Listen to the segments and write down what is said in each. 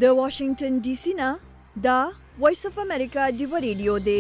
د واشنگټن ډي سي نه دا وایس اف امریکا ډیو ریډیو دی.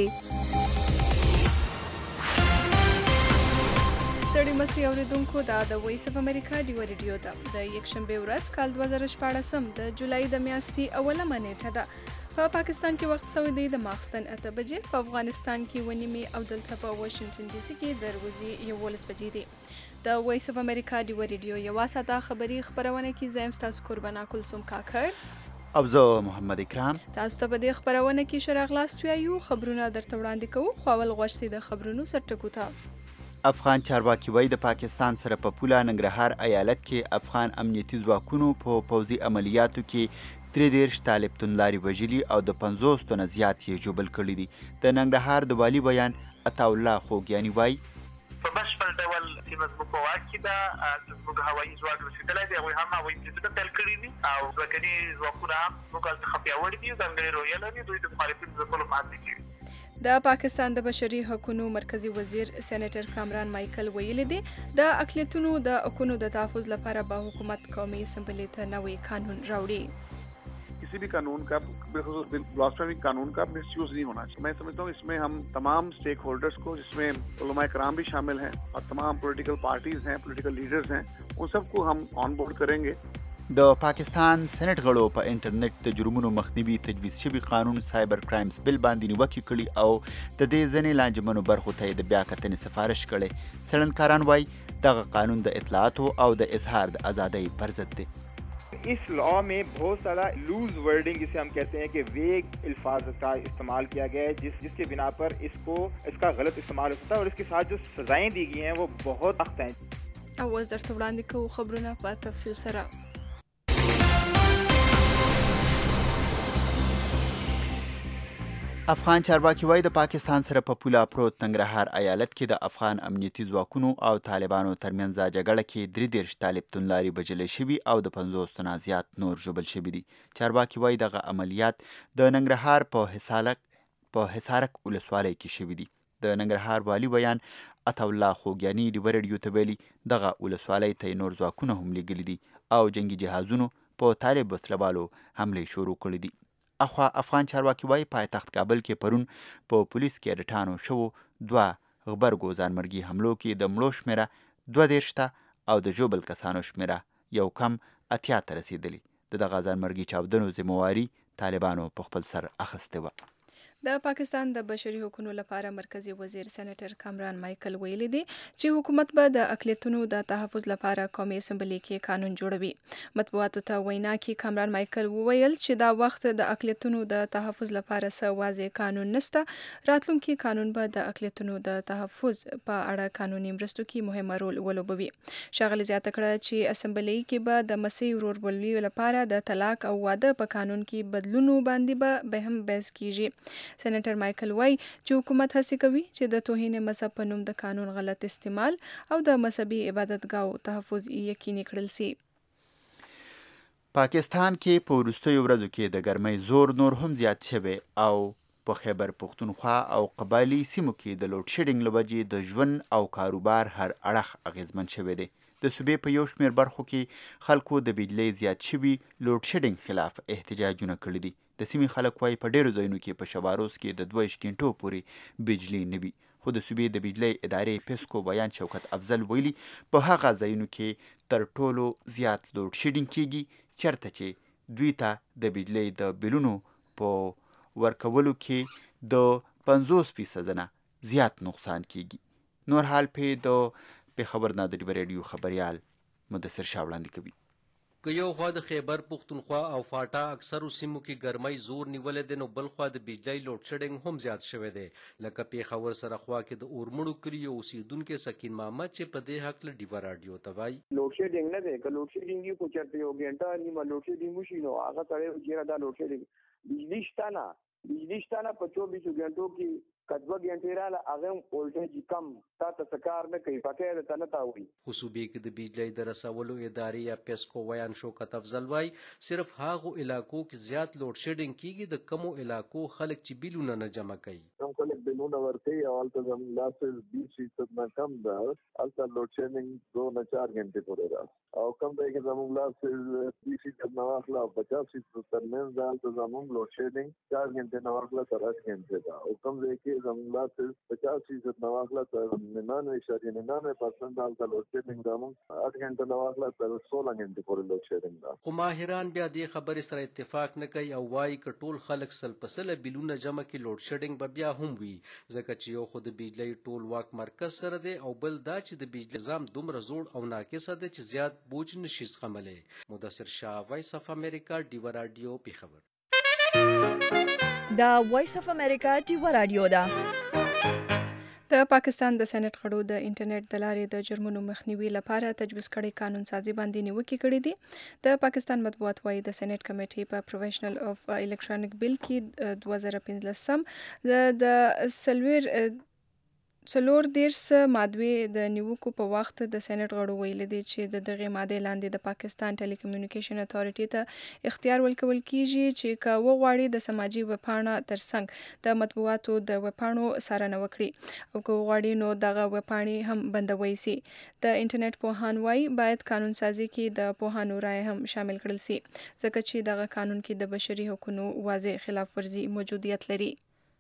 ستړي مسئ اوریدونکو دا د وایس اف امریکا ډیو ریډیو ده. د یکشنبه ورځ کال 2014 د جولای د میاشتې اوله نیټه ده. په پاکستان کې وخت سوی دی د ماخستن 8 بجې، په افغانستان کې ونیمې او دلته په واشنگټن ډي سي کې د ورځې 11 بجې دي. د وایس اف امریکا ډیو ریډیو یوه ساعته خبري خبرونه کې زم تاسو قربانا کلثوم کاکړ او زه محمد اکرام تاسو ته په دې خبرونه کې شراغلاست ویو خبرونه درته وړاندې کوو. خو اول غوښتي د خبرونو سرټکو ته. افغان چارواکي وایي د پاکستان سره په پوله ننګرهار ایالت کې افغان امنیتي ځواکونو په پوځي عملیاتو کې 33 طالب توندلاري وژلي او د 50 تنه زیات یې ژوبل کړي دي. د ننګرهار د والي بیان عطاالله خوږیاني وایي په بشپړ ډول سیمه زموږ په واک کې ده. زموږ هوایي ځواک رسېدلی دی، هغوی هم هوایي بریدونه پیل کړي دي او ځواکري ځواکونه هم زموږ هلته ښه پیاوړي دي، ځانګړې روحیه لري. دوی د مخالفینو ځپلو په هڅه کې دي. د پاکستان د بشري حقوقو مرکزی وزیر سېنیټر کامران مایکل ویلي دی د اقلیتونو د حقوقو د تحفظ لپاره به حکومت قومي اسمبلی ته نوی قانون راوړي. किसी भी कानून का ब्लास्फेमी कानून का मिसयूज नहीं होना चाहिए. मैं समझता हूँ इसमें हम तमाम स्टेक होल्डर्स को, जिसमें उलमा इकराम भी शामिल हैं और तमाम पॉलिटिकल पार्टीज हैं, पॉलिटिकल लीडर्स हैं, उन सबको हम ऑन बोर्ड करेंगे. د پاکستان سېنات غړو په انټرنیټ د جرمونو مخنیوي تجویز شوي قانون سایبر کرایمز بل باندې نیوکې کړي او د دې ځینې لانجمنو برخو ته د بیا کتنې سفارش کړي. څېړنکاران وایي دغه قانون د اطلاعاتو او د اظهار د ازادۍ پر ضد دی. इस लॉ में बहुत सारा लूज वर्डिंग जिसे हम कहते हैं कि वेग अल्फाज का इस्तेमाल किया गया है, जिसके बिना पर इसका गलत इस्तेमाल हो सकता है और इसके साथ जो सजाएं दी गई हैं वो बहुत सख्त हैं. اوس درته وړاندې کوو خبرونه په تفصیل سره. افغان چارواکي وایي د پاکستان سره په پوله پروت ننګرهار ایالت کې د افغان امنیتي ځواکونو او طالبانو ترمنځ جګړه کې 33 طالب توندلاري وژل شوي او د 50 تنه زیات نور ژوبل شوي دي. چارواکي وایي دغه عملیات د ننګرهار په حصارک ولسوالۍ کې شوي دي. د ننګرهار والي بیان عطاالله خوږیاني ډیو ریډیو ته ویلي دغه ولسوالۍ ته نور ځواکونه هم لیږلي دي او جنګي جهازونو په طالب وسلوالو حملې شروع کړي دي. اخوا افغان چارواکي وایي پایتخت کابل کې پرون په پولیس کې رټانو شوو 2 غبرګو ځانمرګي حملو کې د مړو شمیره 32 ته او د ژوبل کسانو شمیره یو کم 80 ته رسیدلی. دغه ځانمرګي چاودنو ذمہواري طالبانو په خپل سر اخیستې وه. د پاکستان د بشري حقوقو لپاره مرکزی وزیر سېنیټر کامران مایکل ویلي دی چې حکومت به د اقلیتونو د تحفظ لپاره قومي اسمبلی کې قانون جوړوي. مطبوعاتو ته وینا کې کامران مایکل وویل چې دا وخت د اقلیتونو د تحفظ لپاره څه واضح قانون نشته. راتلونکي قانون به د اقلیتونو د تحفظ په اړه قانوني مرستو کې مهم رول ولوبوي. ښاغلي زیاته کړه چې اسمبلی کې به د مسیح ورورولۍ لپاره د طلاق او واده په قانون کې بدلونو باندې به هم بحث کیږي. سېنیټر مایکل وایي چې حکومت هڅه کوي چې د توهین مذهب په نوم د قانون غلط استعمال او د مذهبي عبادتګاو تحفظ یقیني کړل شي. پاکستان کې په وروستیو ورځو کې د ګرمۍ زور نور هم زیات شوی او په خیبر پښتونخوا او قبایلي سیمو کې د لوډ شیډینګ له وجې د ژوند او کاروبار هر اړخ اغیزمن شوی دی. د صوبې په یو شمېر برخو کې خلکو د بجلۍ زیات شوي لوډ شیډینګ خلاف احتجاجونه کړي دي. د سیمې خلک وایي په ډیرو ځایونو کې په شباروز کې د 22 غنټو پورې بجلۍ نه وي. خو د صوبې د بجلۍ ادارې پیسکو بیان شوکت افضل ویلي په هغه ځایونو کې تر ټولو زیات لوډ شیډینګ کیږي چېرته چې دوی ته د بجلۍ د بلونو په ورکولو کې د 50% نه زیات نقصان کیږي. نور حال په د خبر نه د ریډیو خبريال مدثر شاه وړاندې کوي. که یو خوا د خیبر پښتونخوا او فاټا اکثرو سیمو کې ګرمۍ زور نیولې ده، نو بل خوا د بجلۍ لوډ شیډینګ هم زیات شوی دی. لکه پیښور سره خوا کې د اورمړو کلیو اوسیدونکو سکین محمد چې په دې حق له ډیبا رادیو ته وایي لوډ شیډینګ نه دی، که لوډ شیډینګ یو کو چرته یو غنټه نیمه لوډ شیډینګ وشي نو هغه سره جره دا لوډ شیډینګ بجلی شته نه په 24 غنټو کې کدوه غنټې رااله هغه وولټیج کم تاسو کار نه کوي پکې ته نه تاوي. خو صوبې کې د بجلۍ د رسولو ادارې یا پیسکو ویان شوکت افضل وایي صرف هغو علاقو کې زیات لوډ شیډینګ کیږي د کمو علاقو خلک چې بیلونه نه جمع کوي. کوم خلک قانون ورکوي او هلته زموږ لاسز 20% نه کم ده هلته لوډ شیډینګ 2 نه 4 غنټې پورې ده او کم ځای کې زموږ لاسز 20% نه واخله او 50% ترمنځ ده هلته زموږ لوډ شیډینګ 4 غنټې نه واخله تر 8 غنټې ده او کم ځای کې زموږ لاسز 50% نه واخله تر 99.99% هلته لوډ شیډینګ زموږ 8 غنټې نه واخله تر 16 غنټې پورې لوډ شیډینګ ده. خو ماهران بیا دې خبرې سره اتفاق نه کوي او وایي که ټول خلک سل په سله بیلونه جمع کړي لوډ شیډینګ به بیا هم وي ځکه چې یو خو د بجلۍ ټول واک مرکز سره دی او بل دا چې د بجلۍ نظام دومره زوړ او ناقصه دی چې زیات بوج نشي زغملی. مدثر شاه، وایس اف امریکا، ډیوه راډیو، پیښور. دا وایس اف امریکا ډیوه راډیو ده. د پاکستان د سېنات غړو د انټرنیټ د لارې د جرمونو مخنیوي لپاره تجویز کړي قانون سازي باندې نیوکې کړې دي. د پاکستان مطبوعات وايي د سېنات کمیټې په پروفیشنل اف الکترونیک بل کې 2015 د څلور دیرش مادوې د نیوکو په وخت د سېنات غړو ویلي دي چې د دغه مادې لاندې د پاکستان ټیلی کمیونیکیشن اتھارټي ته اختیار ورکول کیږي چې که وغواړي د سماجي ویبپاڼه ترڅنګ د مطبوعاتو د ویبپاڼو څارنه وکړي او که وغواړي نو دغه ویبپاڼې هم بندوي سي. د انټرنیټ پوهان وايي باید قانون سازي کې د پوهانو رائے هم شامل کړل سي ځکه چې دغه قانون کې د بشري حقوقو واضح خلاف ورزي موجودیت لري.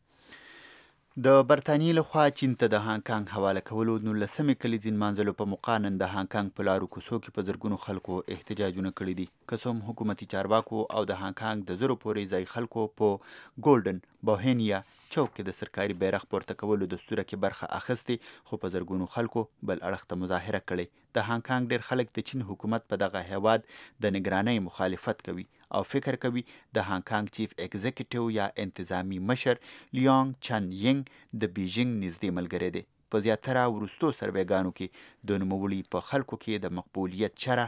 د برطانیې لخوا چین ته د هانګ کانګ حواله کولو 19مې کلیزې نمانځلو په موقع نن د هانګ کانګ په لارو کوڅو کې په زرګونو خلکو احتجاجونه کړي دي. که څه هم حکومتي چارواکو او د هانګ کانګ د زرو پورې ځای خلکو په ګولډن بوهینیا چوک کې د سرکاري بیرغ پورته کولو دستوره کې برخه اخیستې خو په زرګونو خلکو بل اړخ ته مظاهره کړې. د هانګ کانګ ډېر خلک د چین حکومت په دغه هیواد د نگرانۍ مخالفت کوي او فکر کوي د هانګ کانګ چیف ایگزیکټیو یا انتظامی مشر لیانګ چن ینګ د بیجینګ نږدې ملګری دی. په زیاتره وروستو سروېګانو کې د نوموړي په خلکو کې د مقبولیت شرح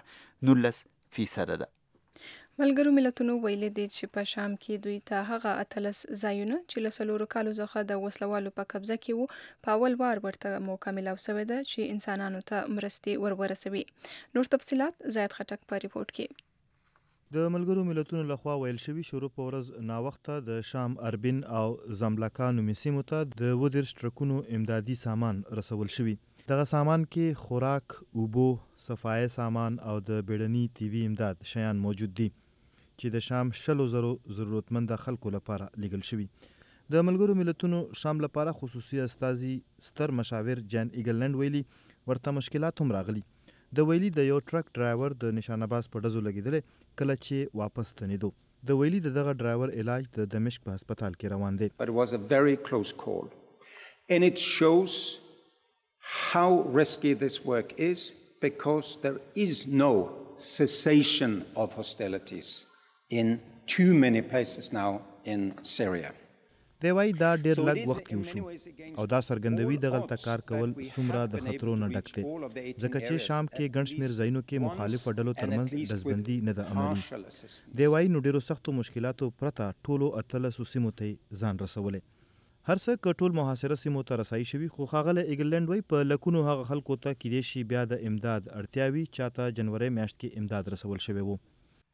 19% ده. ملګرو ملتونو ویلي دي چې په شام کې دوی ته هغه 18 ځایونه چې له 4 کالو څخه د وسلوالو په قبضه کې وو په اول وار ورته موقع ملاو شوې ده چې انسانانو ته مرستې ورسوي. نور تفصيلات زیات خټک په ریپورت کې. د ملګرو ملتونو لخوا ویل شوي شروع په ورځ ناوخته د شام اربین او زملکا نومي سیمو ته د 22 ټرکونو امدادي سامان رسول شوي. دغه سامان کې خوراک، اوبو، صفایي سامان او د بیړني طبي امداد شیان موجود دي چې د شام 100,000 ضرورتمند خلکو لپاره لیږل شوي. د ملګرو ملتونو شام لپاره خصوصي استازي ستر مشاور جان ایګلند ویلي ورته مشکلات هم راغلي. د ویلي د یو ټرک ډرایور د نشانه‌باز په ډزو لګېدلی کله چې واپس ستنېدو. د ویلي د دغه ډرایور علاج د دمشق په هسپتال کې روان دی. But it was a very close call and it shows how risky this work is because there is no cessation of hostilities in too many places now in Syria. دی وایي دا ډېر لږ وخت کې وشو او دا څرګندوي دغلته کار کول څومره د خطرو نه ډک دی ځکه چې شام کې ګڼ شمېر ځایونو کې مخالفو ډلو ترمنځ ډزبندي نه ده عملي. دی وایي نو ډېرو سختو مشکلاتو پرته ټولو 18 سیمو ته ځان رسولی. هر څه که ټول محاصره سیمو ته رسایي شوي خو ښاغلی ایګلند وایي په لکونو هغه خلکو ته کیدای شي بیا د امداد اړتیا وي چاته جنوري میاشت کې امداد رسول شوی و.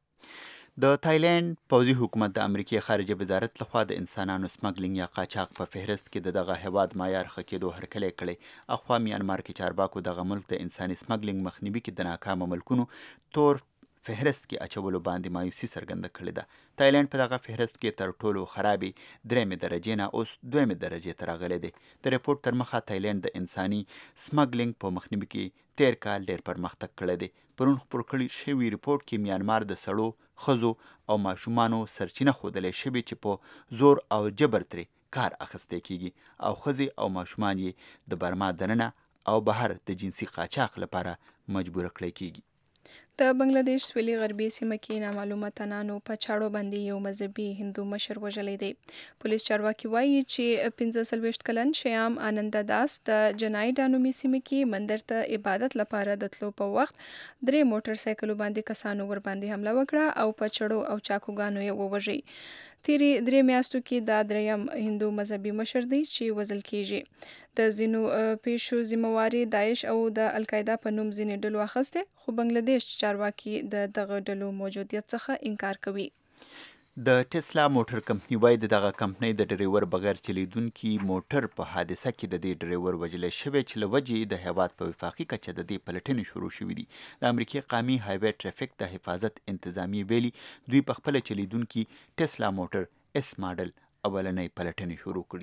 د تایلند پوځي حکومت د امریکای خارجه وزارت لخوا د انسانانو سمګلینګ یا قاچاق په فهرست کې دغه هیواد معیار ښه کېدو هرکلی کړی. اخوا میانمار کې چارواکو دغه ملک د انساني سمګلینګ مخنیوي کې د ناکامه ملکونو تور فهرست کې اچولو باندې مایوسي څرګنده کړې ده. تایلند په دغه فهرست کې تر ټولو خرابې 3 درجې نه اوس 2 درجې ته راغلی دی. د ریپورت تر مخه تایلند د انساني سمګلینګ په مخنیوي کې تیر کال ډېر پرمختګ کړی دی. پرون خپور کړی شوي ریپورت کې میانمار د سړو ښځو او ماشومانو سرچینه ښودلی شوې چې په زور او جبر ترې کار اخیستی کیږي او ښځې او ماشومان یې د برما دننه او بهر د جنسي قاچاق لپاره مجبوره کړی کیږي. د بنگلاديش سویلي غربي سیمه کې نامعلومه تنانو په چاړو باندې یو مذهبي هندو مشر وژلی دی. پولیس چارواکي وایي چې 45 کلن شیام آنندا داس د جنایډا نومي سیمه کې مندر ته عبادت لپاره د تلو په وخت 3 موټر سایکلو باندې کسانو ور باندې حمله وکړه او په چړو او چاقوګانو یې ووژي. تیری 3 میاشتو کې دا دریم هندو مذهبي مشر دی چې وژل کیږي. د ځینو پیښو ذمہواري داعش او د القاعده په نوم ځینې ډلو اخیسته خو بنگلاديش چارواکي د دغه ډلو موجودیت څخه انکار کوي. د ټسلا موټر کمپنی وایي دغه کمپنۍ د ډریور بغیر چلیدونکي موټر په حادثه کې د دې ډریور وژلی شوی چې له وجې د هیواد په وفاقي کچه د دې پلټنې شروع شوي دي. د امریکې قومي هایوې ټرافیک د حفاظت انتظامیې ویلي دوی په خپله چلیدونکي ټسلا موټر اس ماډل اولنۍ پلټنې شروع کړي.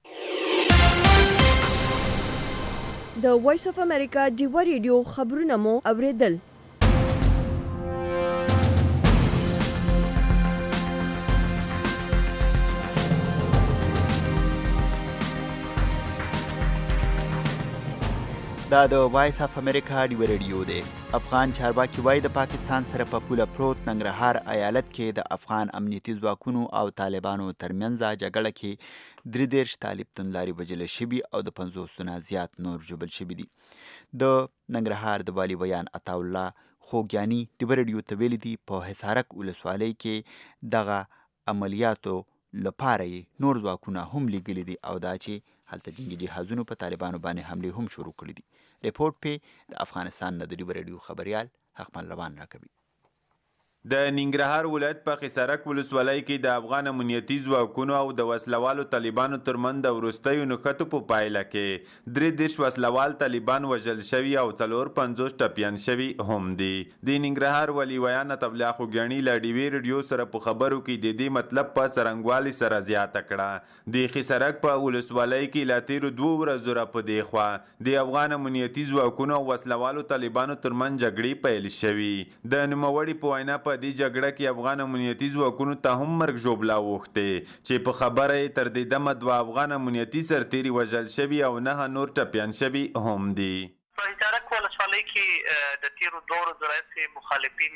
د وایس اف امریکا ډیوا ریډیو خبرونه مو اوریدل. دا د وایس اف امریکا ډیوا ریډیو دی. افغان چارواکي وایي د پاکستان سره په پوله پروت ننګرهار ایالت کې د افغان امنیتي ځواکونو او طالبانو ترمنځ جګړه کې 33 طالب توندلاري وژل شوي او د 50 نه زیات نور ژوبل شوي دي. د ننګرهار د والي بیان عطاالله خوږیاني ډیوا ریډیو ته ویلي دي په حصارک ولسوالۍ کې دغه عملیاتو لپاره یې نور ځواکونه هم لیږلي دي او دا چې هلته جنګي جهازونو په طالبانو باندې حملې هم شروع کړي دي. ریپورټ په د افغانستان نه د ډیوا ریډیو خبریال حقمن لوان راکوي. د ننګرهار ولایت په خسرک ولسوالۍ کې د افغان امنیتي ځواکونو او د وسلوالو طالبانو ترمنځ د وروستیو نښتو په پایله کې 33 وسلوال طالبان وژل شوي او 450 ټپیان شوي هم دي. د ننګرهار والي بیان عطاالله خوږیاني له ډیوا ریډیو سره په خبرو کې د دې مطلب په څرنګوالي سره زیاته کړه. د خسرک په ولسوالۍ کې لا تیرو 2 ورځو راپدې خوا د افغان امنیتي ځواکونو او وسلوالو طالبانو ترمنځ جګړې پیل شوي. د نوموړي په وینا په دې جګړه کې افغان امنیتي ځواکونو ته هم مرګ ژوبلا اوښتې چې په خبره یې تر دې دمه 2 افغان امنیتي سرتیري وژل شوي او 9 نور ټپیان شوي هم دي. په حصارک ولسوالۍ کې د تیرو 2 ورځو راهیسې مخالفین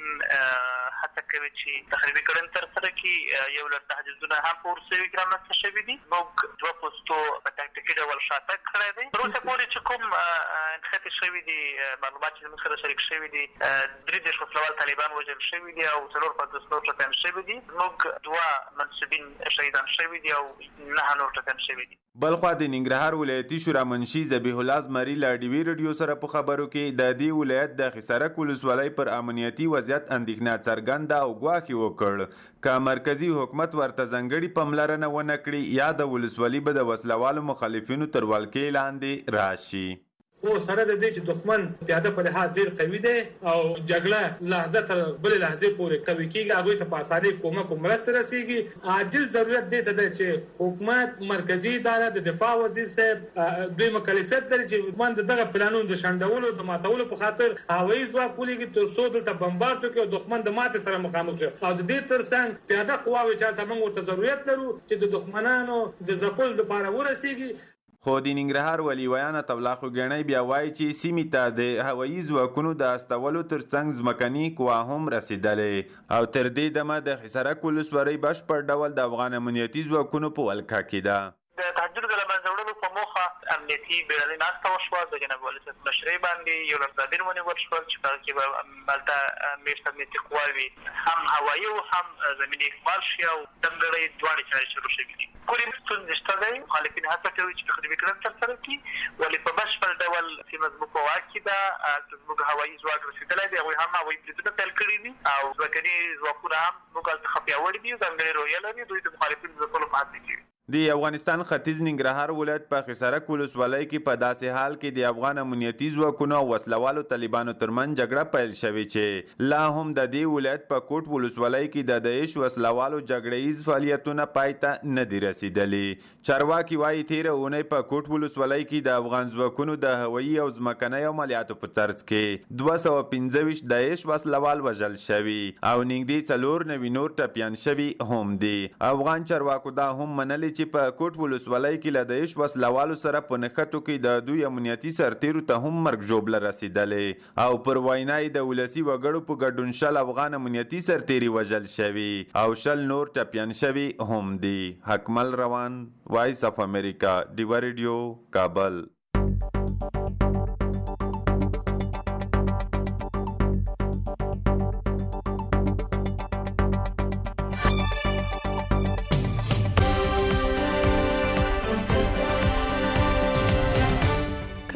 هڅه کوي چې تخریبي کړنې ترسره کړي. یو لړ تهدیدونه هم په ورسوي کې رامنځته شوي دي. موږ 2 پوستو په تاکتیکي ډول شاتګ کړی دی. تر اوسه پورې چې کوم نښتې شوي دي معلومات چې زموږ سره شریک شوي دي 33 وسلوال طالبان وژل شوي دي او 450 نور ټپیان شوي دي. موږ 2 منصبین شهیدان شوي دي او 9 نور ټپیان شوي دي. بلخوا د ننګرهار ولایتي شورا منشي ذبیح الله زمري له ډیوا ریډیو سره په خبرو کې د دې ولایت د خسرک ولسوالۍ پر امنیتي وضعیت اندېښنه څرګنده او ګواښ وکړ که مرکزی حکومت ورته ځانګړې پاملرنه ونه کړي یا د ولسوالۍ به د وسلوالو مخالفینو تر ولکې لاندې راشي. خو سره د دې چې دښمن پیاده په لحاظ ډېر قوي دی او جګړه لحظه تر بلې لحظې پورې قوي کېږي هغوی ته په اسانۍ کومک او مرسته رسېږي. عاجل ضرورت دې ته دی چې حکومت مرکزي اداره د دفاع وزیر صاحب دوی مکلفیت لري چې دښمن د دغه پلانونو د شنډولو د ماتولو په خاطر هوایي ځواک ولېږي تر څو دلته بمبارد وکړي او دښمن د ماتې سره مخامخ شي. او د دې ترڅنګ پیاده قواوې چې هلته موږ ورته ضرورت لرو چې د دښمنانو د ځپلو دپاره ورسېږي. خو د ننګرهار والي بیان عطاالله خوږیاني بیا وایي چې سیمې ته د هوایي ځواکونو د استولو ترڅنګ ځمکني قوا هم رسېدلې او تر دې دمه د خسرک ولسوالۍ بشپړ ډول د افغان امنیتي ځواکونو په ولکه کې ده. د تهدیدونو د له منځه وړلو په موخه امنیتي بیړنۍ ناسته وشوه. د جناب والي صاحب مشرۍ باندې یو لړ تدابیر ونیول شول چې په هغه کې به هلته میشت امنیتي قواوې هم هوایي او هم زمیني اکمال شي او ځانګړی دواړې چارې شروع شوي دي. کومې ستونزې شته دی. مخالفین هڅه کوي چې تخریبي کړنې ترسره کړي ولې په بشپړ ډول سیمه زموږ په واک کې ده. هلته زموږ هوایي ځواک رسېدلی دی. هغوی هم هوایي بریدونه پیل کړي دي او ځمکني ځواکونه هم زموږ هلته ښه پیاوړي دي. ځانګړې روحیه لري. دوی د مخالفینو ځپلو په هڅه کې وي. د افغانستان ختیځ ننګرهار ولایت په خسرک ولسوالۍ کې په داسې حال کې د افغان امنیتي ځواکونو او وسلوالو طالبانو ترمنځ جګړه پیل شوې چې لا هم د دې ولایت په کوټ ولسوالۍ کې د داعش وسلوالو جګړهیز فعالیتونه پای ته نه دي رسېدلي. چارواکي وایي تېره اونۍ په کوټ ولسوالۍ کې د افغان ځواکونو د هوایي او ځمکنۍ عملیاتو په ترڅ کې 225 داعش وسلوال وژل شوي او نږدې 490 نور ټپیان شوي هم دي. افغان چارواکو دا هم منلي چې په کوټ ولسوالۍ کې له داعش وسلوالو سره په نښتو کې د دوی امنیتي سرتیرو ته هم مرګ ژوبله رسېدلې او پر وینا یې د ولسي وګړو په ګډون 100 افغان امنیتي سرتیري وژل شوي او 100 نور ټپیان شوي هم دي. حکمل روان، وایس اف امریکا، ډیوا ریډیو، کابل.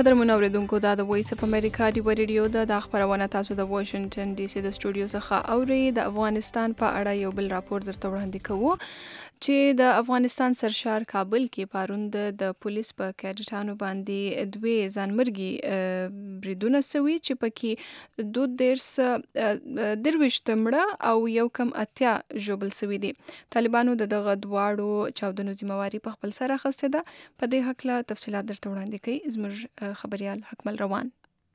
قدرمن اوریدونکو دا د وایس اف امریکا دی ریډیو د خبرونه تاسو د واشنگټن ډي سي د سټوډیو څخه اوري. د افغانستان په اړه یو بل راپور درته وړاندې کوو چې د افغانستان سرشار کابل کې پاروند د پولیس په کیډټانو باندې دوی ځانمرګي بریدونه سوي چې پکې 22 مړه او یو کم اتیا ژوبل سوي دي. طالبانو دغه دواړو چاودنو ذمہواری په خپل سر اخیسته ده. په دې حق لا تفصيلات درته وړاندې کوي زموږ خبريال حکمل روان.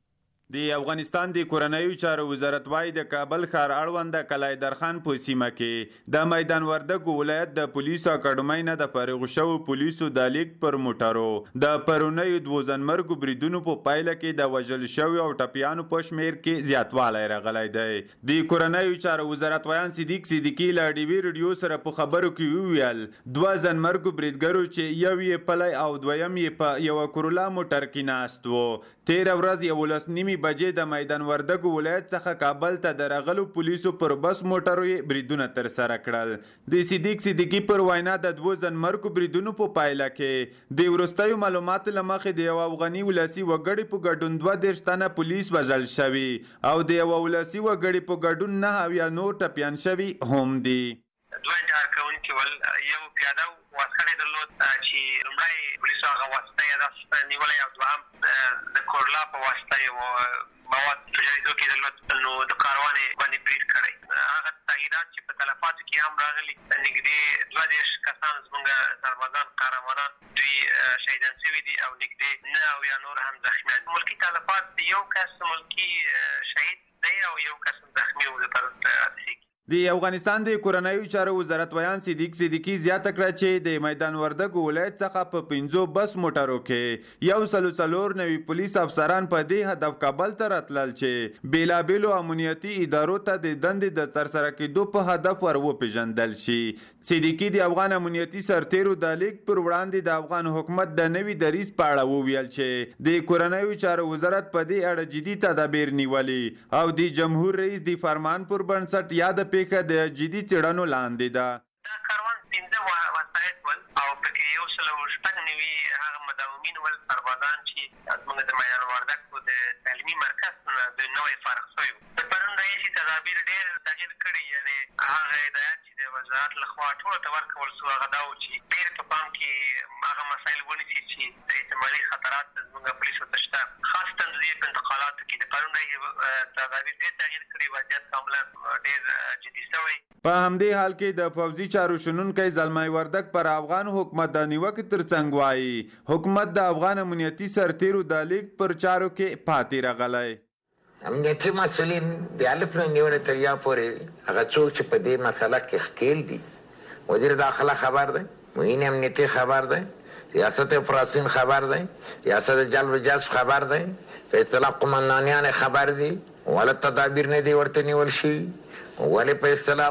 د افغانستان د کورنیو چارو وزارت وايي د کابل ښار اړوند کلای درخان په سیمه کې د میدان وردګ ولایت د پولیسو اکاډمۍ نه د فارغ شوو پولیسو د لیک پر موټرو د پرونیو د وزنمرګ بریدونو په پایله کې د وژل شوی او ټپیانو په شمیر کې زیاتوالی راغلی دی. د کورنیو چارو وزارت ویان صدیقی له ډي وی ریډیو سره په خبرو کې ویل دوه زنمرګ بریدګرو چې یو یې پلی او دویم یې په یو کورولا موټر کې ناست وو. 13 ورځ 11 بجې د میدان وردګ ولایت څخه کابل ته درغلو پولیسو پر بس موټرو بریدونه تر سره کړل. د صدیقی پر وینا د دوه زنمرګ بریدونو په پایله کې د ورستیو معلومات لمخې د یو افغاني ولسی وګړي په ګډون 22 تنه پولیس وژل شوي او د یو ولسی وګړي په ګډون 9 یا نور ټپیان شوي هم دي. دوه انتحار کوونکي ول یو پیاده واسکړی درلود چې لومړی پولیسو هغه واسطه یې داسې نیولی او دوهم د کورلا په واسطه یې مواد تجهیزو کې درلود نو د کاروان باندې برید کړی. هغه تغییرات چې په تلفاتو کې هم راغلي نږدې 22 کسان زموږ سربازان قهرمانان دوی شهیدان شوي دي او نږدې 9 یا نور هم زخمیان. ملکي تلفات یو کس ملکي شهید دی او یو کس زخمی و د پرون حادثې. د افغانستان د کورنیو چارو وزارت ویان صدیقی زیاته کړه چې د میدان وردګ ولایت څخه په 15 بس موټرو کې یو سلور نوي پولیس افسران په دې هدف کابل ته راتلل چې بیلابیلو امنیتي ادارو ته د دندې د ترسره کېدو په هدف وروپېژندل شي. صدیقی د افغان امنیتي سرتیرو د لیک پر وړاندې د افغان حکومت د نوي دریځ په اړه وویل چې د کورنیو چارو وزارت په دې اړه جدي تدابیر نیولي او د جمهور رئیس د فرمان پر بنسټ یاد پیکه د جدي څېړنو لاندې ده. دا کاروان 15 وسایط ول او پکې یو سلو شپږ نوي هغه مداومین ول سربازان چې زموږ د میدان وردګ د تعلیمي مرکز نه د نوې فارغ شوي د پرون رئیسي تدابیر ډېر تغییر کړي. یعنې هغه هدایت چې د وزارت لخوا ټولو ته ورکول سو هغه دا و چې ډېر په پام کې هغه مسایل ونیسي چې د احتمالي خطرات زموږ پولیسو ته شته. خاص تنظیم په انتقالاتو کې د پرون رئیسي تدابیر ډېر تغییر کړي. وضعیت کاملا ډېر جدي شوی. په همدې حال کې د فوزي چارو شنونکی زلمی وردګ پر افغان حکومت د نیوکې ترڅنګ وایي حکومت د افغان امنیتي سرتیرو د لیک پر چارو کې پاتې راغلی. امنیتي مسؤلین د الف نه نیولې تر یا پورې هغه څوک چې په دې مسله کې ښکیل دي وزیر داخله خبر دی، معین امنیتي خبر دی، ریاست اپراسیون خبر دی، ریاست جلب جذب خبر دی، په اصطلاح قمندانیان خبر دي ولې تدابیر نه دي ورته نیول شوي. ولې په اصطلاح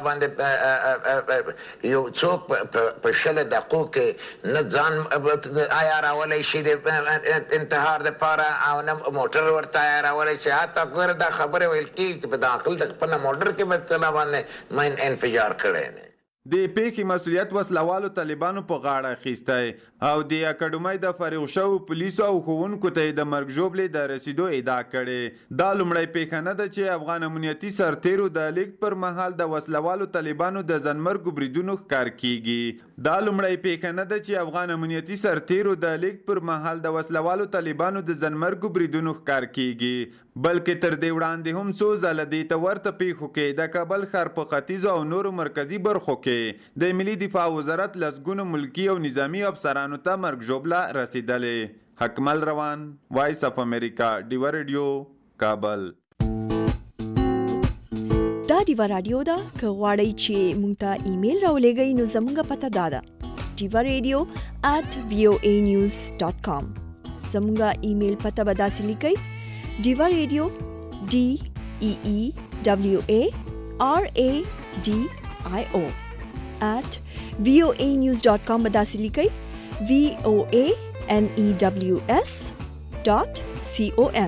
باندې یو څوک په 20 دقیقو کې نه ځان عیارولی شي د انتحار دپاره او نه موټر ورته عیارولی شي. حتی غیر دا خبرې ویل کېږي چې په داخل د خپل موټر کې په اصطلاح باندې ماین انفجار کړی دی. د پیښې مسؤلیت وسلوالو طالبانو په غاړه اخیستی او د اکاډمۍ د فارغ شوو پولیسو او ښوونکو ته یې د مرګ ژوبلې د رسیدو ادعا کړې. دا لومړی پیښه نه ده چې افغان امنیتي سرتیرو د لیک پر مهال د وسلوالو طالبانو د ځانمرګو بریدونو ښکار کیږي. دا لومړی پیښه نه ده چې افغان امنیتي سرتیرو د لیک پر مهال د وسلوالو طالبانو د ځانمرګو بریدونو ښکار کیږي، بلکې تر دې وړاندې هم څو ځله دې ته ورته پیښو کې د کابل ښار په ختیځو او نورو مرکزي برخو کې د ملي دفاع وزارت لسګونو ملکی او نظامی افسرانو ته مرګ ژوبله رسیدلې. حکمل روان، وایس اف امریکا، ډیوا ریډیو، کابل. دا ډیوا رادیو ده که غواړئ چې مونږ ته ایمیل راولېږئ نو زموږ پته دا ده divaradio@voanews.com. زموږ ایمیل پته به داسې لیکئ divaradio DEEWARADIO @voanews.com به داسې لیکئ VOANEWS.com.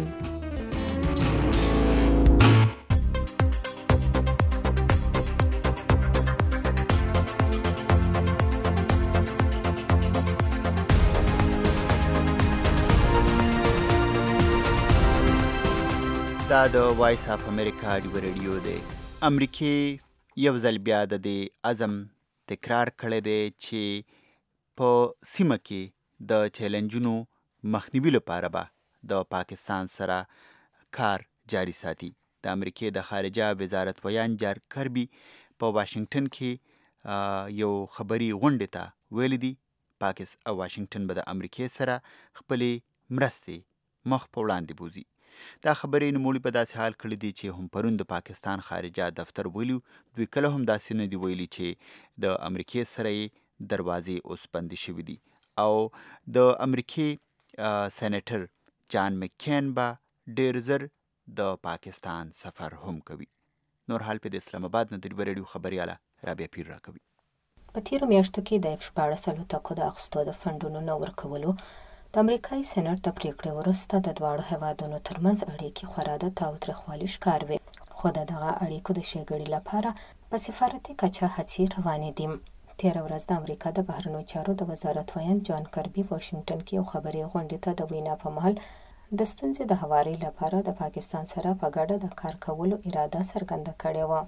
دا د وایس اف امریکا ډیو ریډیو دی. امریکې یو ځل بیا د دې عزم تکرار کړی دی چې په سیمه کې د چیلنجونو مخنیوي لپاره به د پاکستان سره کار جاری ساتي. د امریکې د خارجه وزارت ویان جان کربي په واشنگټن کې یو خبري غونډې ته ویلي دي واشنگټن به د امریکې سره خپلې مرستې مخ په وړاندې بوزي. دا خبرې نوموړي په داسې حال کړي دي چې هم پرون د پاکستان خارجه دفتر ویلي دوی کله هم داسې نه دي ویلي چې د امریکې سره یې دروازې اوس بندې شوي دي. او د امریکې سینیټر جان مکین به ډیر زر د پاکستان سفر هم کوي. نور حال په اسلام آباد نه د ریډیو خبرياله رابعه پیر راکوي. په تیرو میاشتو کې د F-14 الوتکو د اخیستو د فنډونو نه ورکولو د امریکایي سېنات د پریکړې وروسته د دواړو هیوادونو ترمنځ اړیکې خورا د تاوتریخوالي ښکار وې، خو د دغه اړیکو د ښېګړې لپاره په سفارتي کچه هڅې روانې دي. تېره ورځ د امریکا د بهرنیو چارو د وزارت ویان جان کربي واشنګټن کې یو خبري غونډې ته د وینا په مهال د ستونزې د هواري لپاره د پاکستان سره په ګډه د کار کولو اراده څرګنده کړې وه.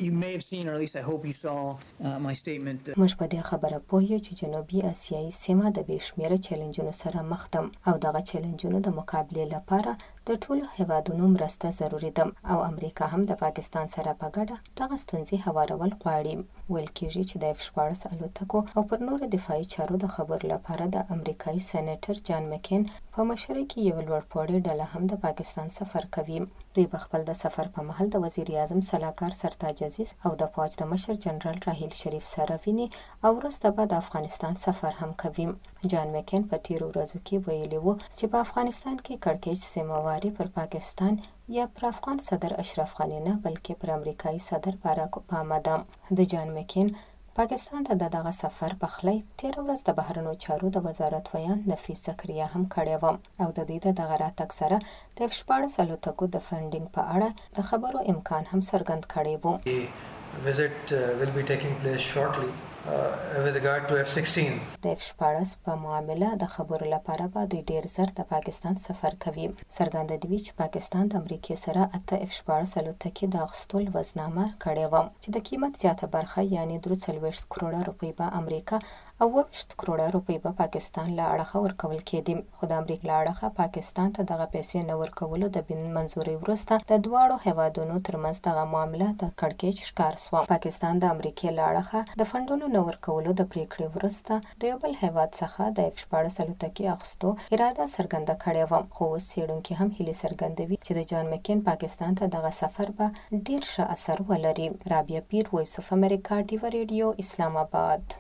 موږ په دې خبره پوه یو چې جنوبي اسیایي سیمه د بې شمېره چیلنجونو سره مخ ده او دغه چیلنجونو د مقابلې لپاره د ټولو هیوادونو مرسته ضروري ده او امریکا هم د پاکستان سره په ګډه دغه ستونزې هوارول غواړي. ویل کېږي چې د F-14 الوتکو او پر نورو دفاعي چارو د خبرو لپاره د امریکایي سېنیټر جان مکین په مشرۍ کې یو لوړ پوړی ډله هم د پاکستان سفر کوي. دوی په خپل د سفر په مهال د وزیر اعظم سلاکار سرتاج عزیز او د فوج د مشر جنرال راحیل شریف سره ویني او وروسته به د افغانستان سفر هم کوي. جان مکین په تیرو ورځو کې ویلي وو چې په افغانستان کې کړکېچ سیمواري پر پاکستان یا پر افغان صدر اشرف غني نه بلکې پر امریکایي صدر باراک اوباما ده. د جان مکین پاکستان ته دغه سفر پخلی تیره ورځ د بهرنیو چارو د وزارت ویان نفیس زکریا هم کړی و او د دوی د دغه راتګ سره د F-14 الوتکو د فنډینګ په اړه د خبرو امکان هم څرګند کړی و. visit will be taking place shortly with regard to F-16. د F-14 په معامله د خبرو لپاره به دوی ډیر زر د پاکستان سفر کوي. څرګنده دی چې پاکستان د امریکې سره 8 F-14 الوتکې د اخیستو لوزنامه کړې وه چې د قیمت زیاته برخه یعنی 43 کروڑه روپۍ به امریکا او 20 کروڑه روپۍ به پاکستان له اړخه ورکول کېدي. خو د امریکا له اړخه پاکستان ته دغه پیسې نه ورکولو د بن منظوري وروسته د دواړو هیوادونو ترمنځ دغه معامله د کړکېچ ښکار شوه. پاکستان د امریکا له اړخه د فنډونو نه ورکولو د پریکړې وروسته د یو بل هیواد څخه د F-14 الوتکې اخیستو اراده څرګنده کړې وه. خو اوس څېړونکي هم هیلې څرګندوي چې د جان مکین پاکستان ته دغه سفر به ډیر ښه اثر ولري. رابعه پیر، وایس اف امریکا، ډیو ریډیو، اسلام آباد.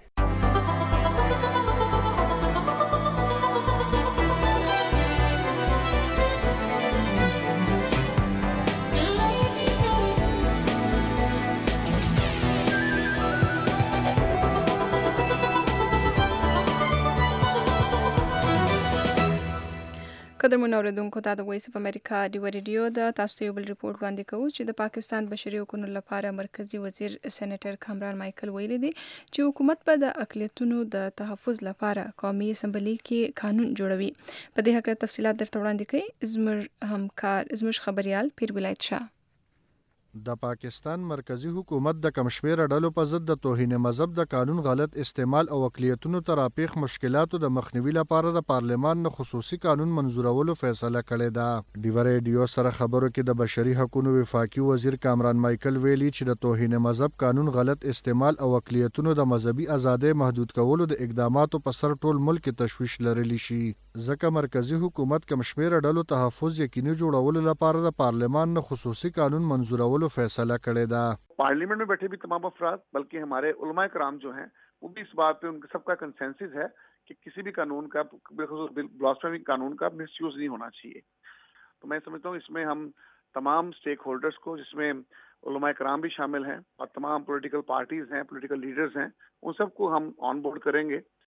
قدرمن اوریدونکو ته د وایس اف امریکا ډیو ریډیو د تاسو یو بل ریپورت وړاندې کوو چې د پاکستان بشري حقوقو لپاره مرکزی وزیر سېنیټر کامران مایکل ویلي دي چې حکومت به د اقلیتونو د تحفظ لپاره قومي اسمبلی کې قانون جوړوي. په دې حق تفصيلات درته وړاندې کوي زموږ همکار زموږ خبريال پیر ولایت شاه. د پاکستان مرکزی حکومت د کمشمیر ډلو په ضد د توهین مذهب د قانون غلط استعمال او اقلیتونو ته راپیښ مشکلاتو د مخنیوي لپاره د پارلمان نه خصوصي قانون منظورولو فیصله کړې ده. ډیو ریډیو سره خبرو کې د بشري حقوقو وفاقي وزیر کامران مایکل ویلي چې د توهین مذهب قانون غلط استعمال او اقلیتونو د مذهبي ازادۍ محدود کولو د اقداماتو په سر ټول ملک تشویش لرلی شي. ځکه مرکزی حکومت کمشمیر ډلو تحفظ یقیني جوړولو لپاره د پارلمان نه خصوصي قانون منظورولو फैसला करे दा. पार्लियामेंट में बैठे भी तमाम अफराद बल्कि हमारे उलमा कराम जो हैं वो भी इस बात पे उनका सबका कंसेंसस है कि किसी भी कानून का ब्लास्फेमी कानून का मिसयूज नहीं होना चाहिए. तो मैं समझता हूँ इसमें हम तमाम स्टेक होल्डर्स को जिसमें उलमा कराम भी शामिल हैं और तमाम पॉलिटिकल पार्टीज हैं, पॉलिटिकल लीडर्स हैं, उन सबको हम ऑन बोर्ड करेंगे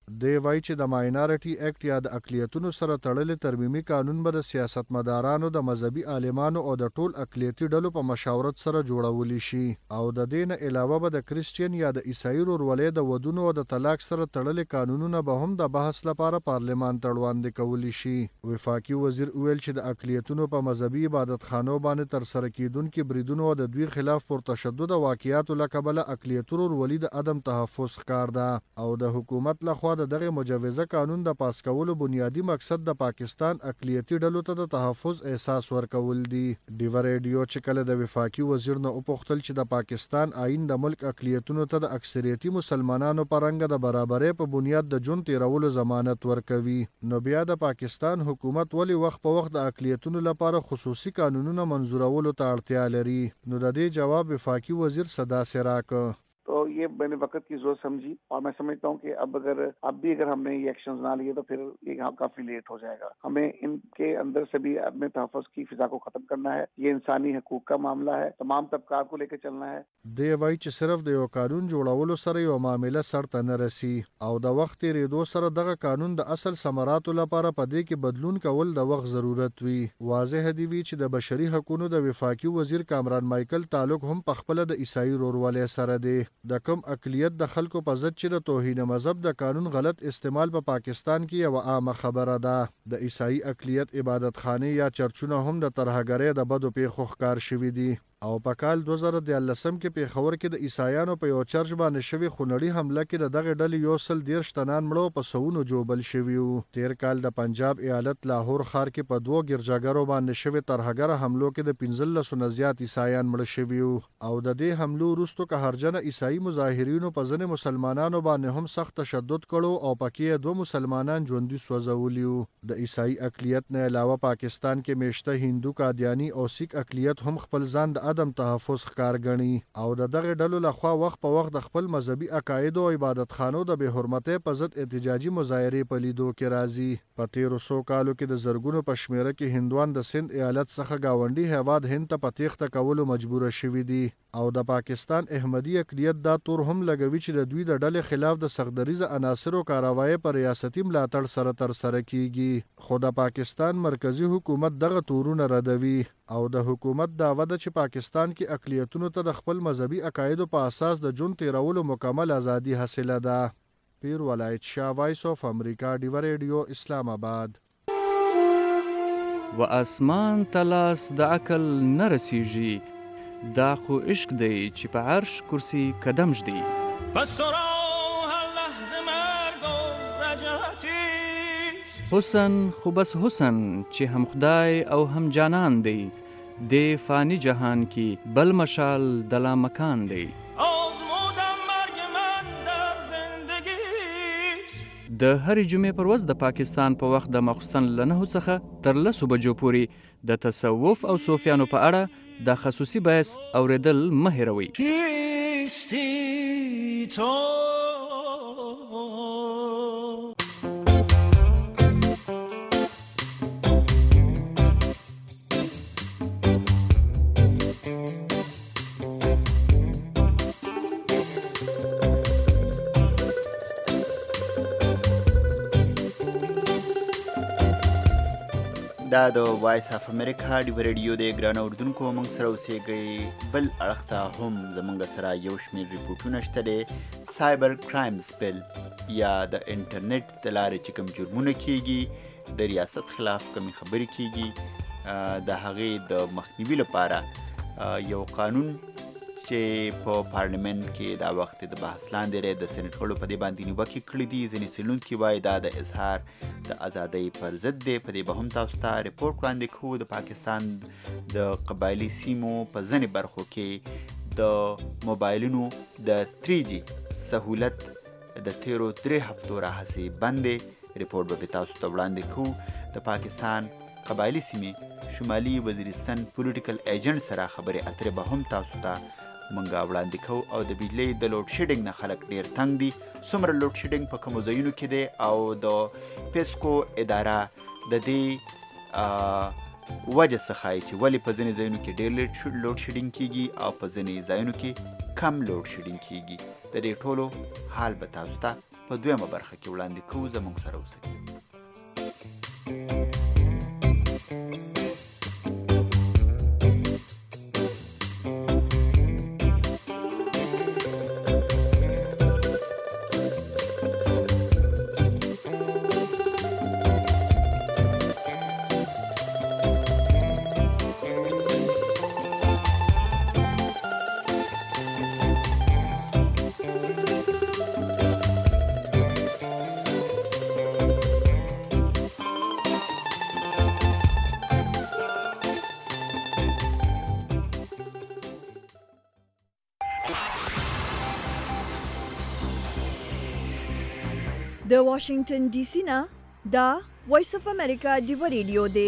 دی وایي چې د ماینارټي اکټ یا د اقلیتونو سره تړلې ترمیمي قانون به د سیاستمدارانو د مذهبي عالمانو او د ټول اقلیتي ډلو په مشاورت سره جوړولی شي او د دې نه علاوه به د کریسچین یا د عیسائی ورولۍ د ودونو او د طلاق سره تړلې قانونونه به هم د بحث لپاره پارلمان ته وړاندې کولی شي. وفاقي وزیر ویل چې د اقلیتونو په مذهبي عبادتخانو باندې ترسره کیدونکي بریدونو او د دوی خلاف پر تشدد واقعیاتو له کبله اقلیتونو ورولۍ د عدم تحفظ ښکار ده او د حکومت لخوا د دغه مجوزه قانون د پاس کولو بنیادی مقصد د پاکستان اقلیتي ډلو ته د تحفظ احساس ورکول دي. ډیو ریډیو چې کله د وفاقي وزیر نه وپوښتل چې د پاکستان آئین د ملک اقلیتونو ته د اکثریتي مسلمانانو په رنګ د برابرۍ په بنیاد د ژوند تیرولو ضمانت ورکوي نو بیا د پاکستان حکومت ولی وخت په وخت د اقلیتونو لپاره خصوصي قانونونه منظورولو ته اړتیا لري. نو د دې جواب وفاقي وزیر صدا سے راکړ. तो ये मैंने वक्त की जरूरत समझी और मैं समझता हूँ कि अब भी अगर हमने ये एक्शंस ना लिए तो फिर ये काफी लेट हो जाएगा. हमें इनके अंदर से भी अपने तहफ़्फ़ुज़ की फिजा को खत्म करना है. ये इंसानी हकूक का मामला है. तमाम तबकात को लेकर चलना है. دی وایي چې صرف د یو قانون جوړولو سره یو معامله سر ته نه رسي او د وخت تېرېدو سره دغه قانون د اصل ثمراتو لپاره په دې کې بدلون کول د وخت ضرورت وي. واضح دی وی چې د بشري حقوقو د وفاقي وزیر کامران مایکل تعلق هم په خپل د عیسائی ورولۍ سره دی. د کوم اقلیت د خلکو په ضد چې د توهین مذهب د قانون غلط استعمال په پاکستان کې یو عامه خبره ده. د عیسائی اقلیت عبادت خانه یا چرچونه هم د ترهګرۍ د بدو پیښو ښکار شوي دي او په کال 2013 کې پیښور کې د عیسایانو په یو چرچ باندې شوی خونړي حمله کې د دغه ډلې یو سل 13 تنان مړو په سونو جوبل شوي وو. تیر کال د پنجاب ایالت لاهور ښار کې په 2 ګرجاګرو باندې شوی ترهګر حملو کې د 15 نه زیات عیسایان مړ شوي وو او د دې حملو وروسته قهرجن عیسائی مظاهرینو په ځینې مسلمانانو باندې هم سخت تشدد کړو او پکې 2 مسلمانان ژوندي سوځولي وو. د عیسائی اقلیت نه علاوه پاکستان کې میشته هندو قادیانی او سیک اقلیت هم خپل ځان د عدم تحفظ ښکار ګڼي او د دغه ډلو لخوا وخت په وخت د خپل مذهبي عقاید او عبادت خانو د بې حرمتۍ په ضد احتجاجي مظاهرې په لیدو کې راځي. په تیرو 100 کالو کې د زرګونو په شمیره کې هندوان د سند ایالت څخه گاونډي هیواد هند ته په تیښته کولو مجبور شوي دي او د پاکستان احمدي اقلیت دا تور هم لګوي چې د دوی د ډلې خلاف د سختدریزه عناصرو کاروایی پر ریاستي ملاتړ سره ترسره کیږي. خو د پاکستان مرکزی حکومت دغه تورونه ردوي او د حکومت دعوه ده چې پاکستان کې اقلیتونو ته د خپل مذهبي عقایدو په اساس د ژوند تیرولو مکمل ازادي حاصله ده. پیر ولایت شاه، وایس اف امریکا، ډیو ریډیو، اسلام آباد. و اسمان تلاس د عقل نه رسیږي، دا خو عشق دی چې په عرش کرسی قدم ږدي. پس تو را هر لحظه مرگ و رجعتی، حسن خو بس حسن چې هم خدای او هم جانان دی، د فانی جهان کی بل مشال دلا مکان دی. آزمودم مرگ من در زندگی. د هرې جمعې پر ورځ د پاکستان په وخت د ماخوستن له 9 څخه تر 10 بجو پورې د تصوف او صوفیانو په اړه د خصوصي بحث اوریدل مه هېروئ. کیستی تو دا د وایس اف امریکا ډیو ریډیو د ګران اردوونکو موږ سره اوسېږئ. بل اړخ ته هم زموږ سره یو شمېر ریپورټونه شته دی. سایبر کرایمز بل یا د انټرنیټ د لارې چې کوم جرمونه کیږي، د ریاست خلاف کومې خبرې کیږي، د هغې د مخنیوي لپاره یو قانون چې په پارلیمنت کې دا وخت د بحث لاندې دی، د سینټ غړو په دې باندې نیوکې کړې دي. ځینې څېړونکي وایي دا د اظهار د ازادۍ پر ضد دی. په دې به هم تاسو ته ریپورټ وړاندې کوو. د پاکستان د قبایلي سیمو په ځینې برخو کې د موبایلونو د 3G سهولت د تیرو 3 هفتو راهیسې بند دی. ریپورټ به تاسو ته وړاندې کوو. د پاکستان قبایلي سیمې شمالي وزیرستان پولیټیکل ایجنټ سره خبرې اترې به هم تاسو ته منګه وړاندې کوو. او د بجلی د لوډ شیډینګ نه خلک ډیر تنګ دي. څومره لوډ شیډینګ په کومو ځایونو کې دی او د پیسکو اداره د دې وجه څخه چې ولې په ځینې ځایونو کې ډیر لوډ شیډینګ کیږي او په ځینې ځایونو کې کم لوډ شیډینګ کیږي. د دې ټولو حال به تاسو ته په دویمه برخه کې وړاندې کوو. زموږ سره اوسئ. د واشنگټن ډي سي نه دا وایس اف امریکا ډیو ریډیو دی.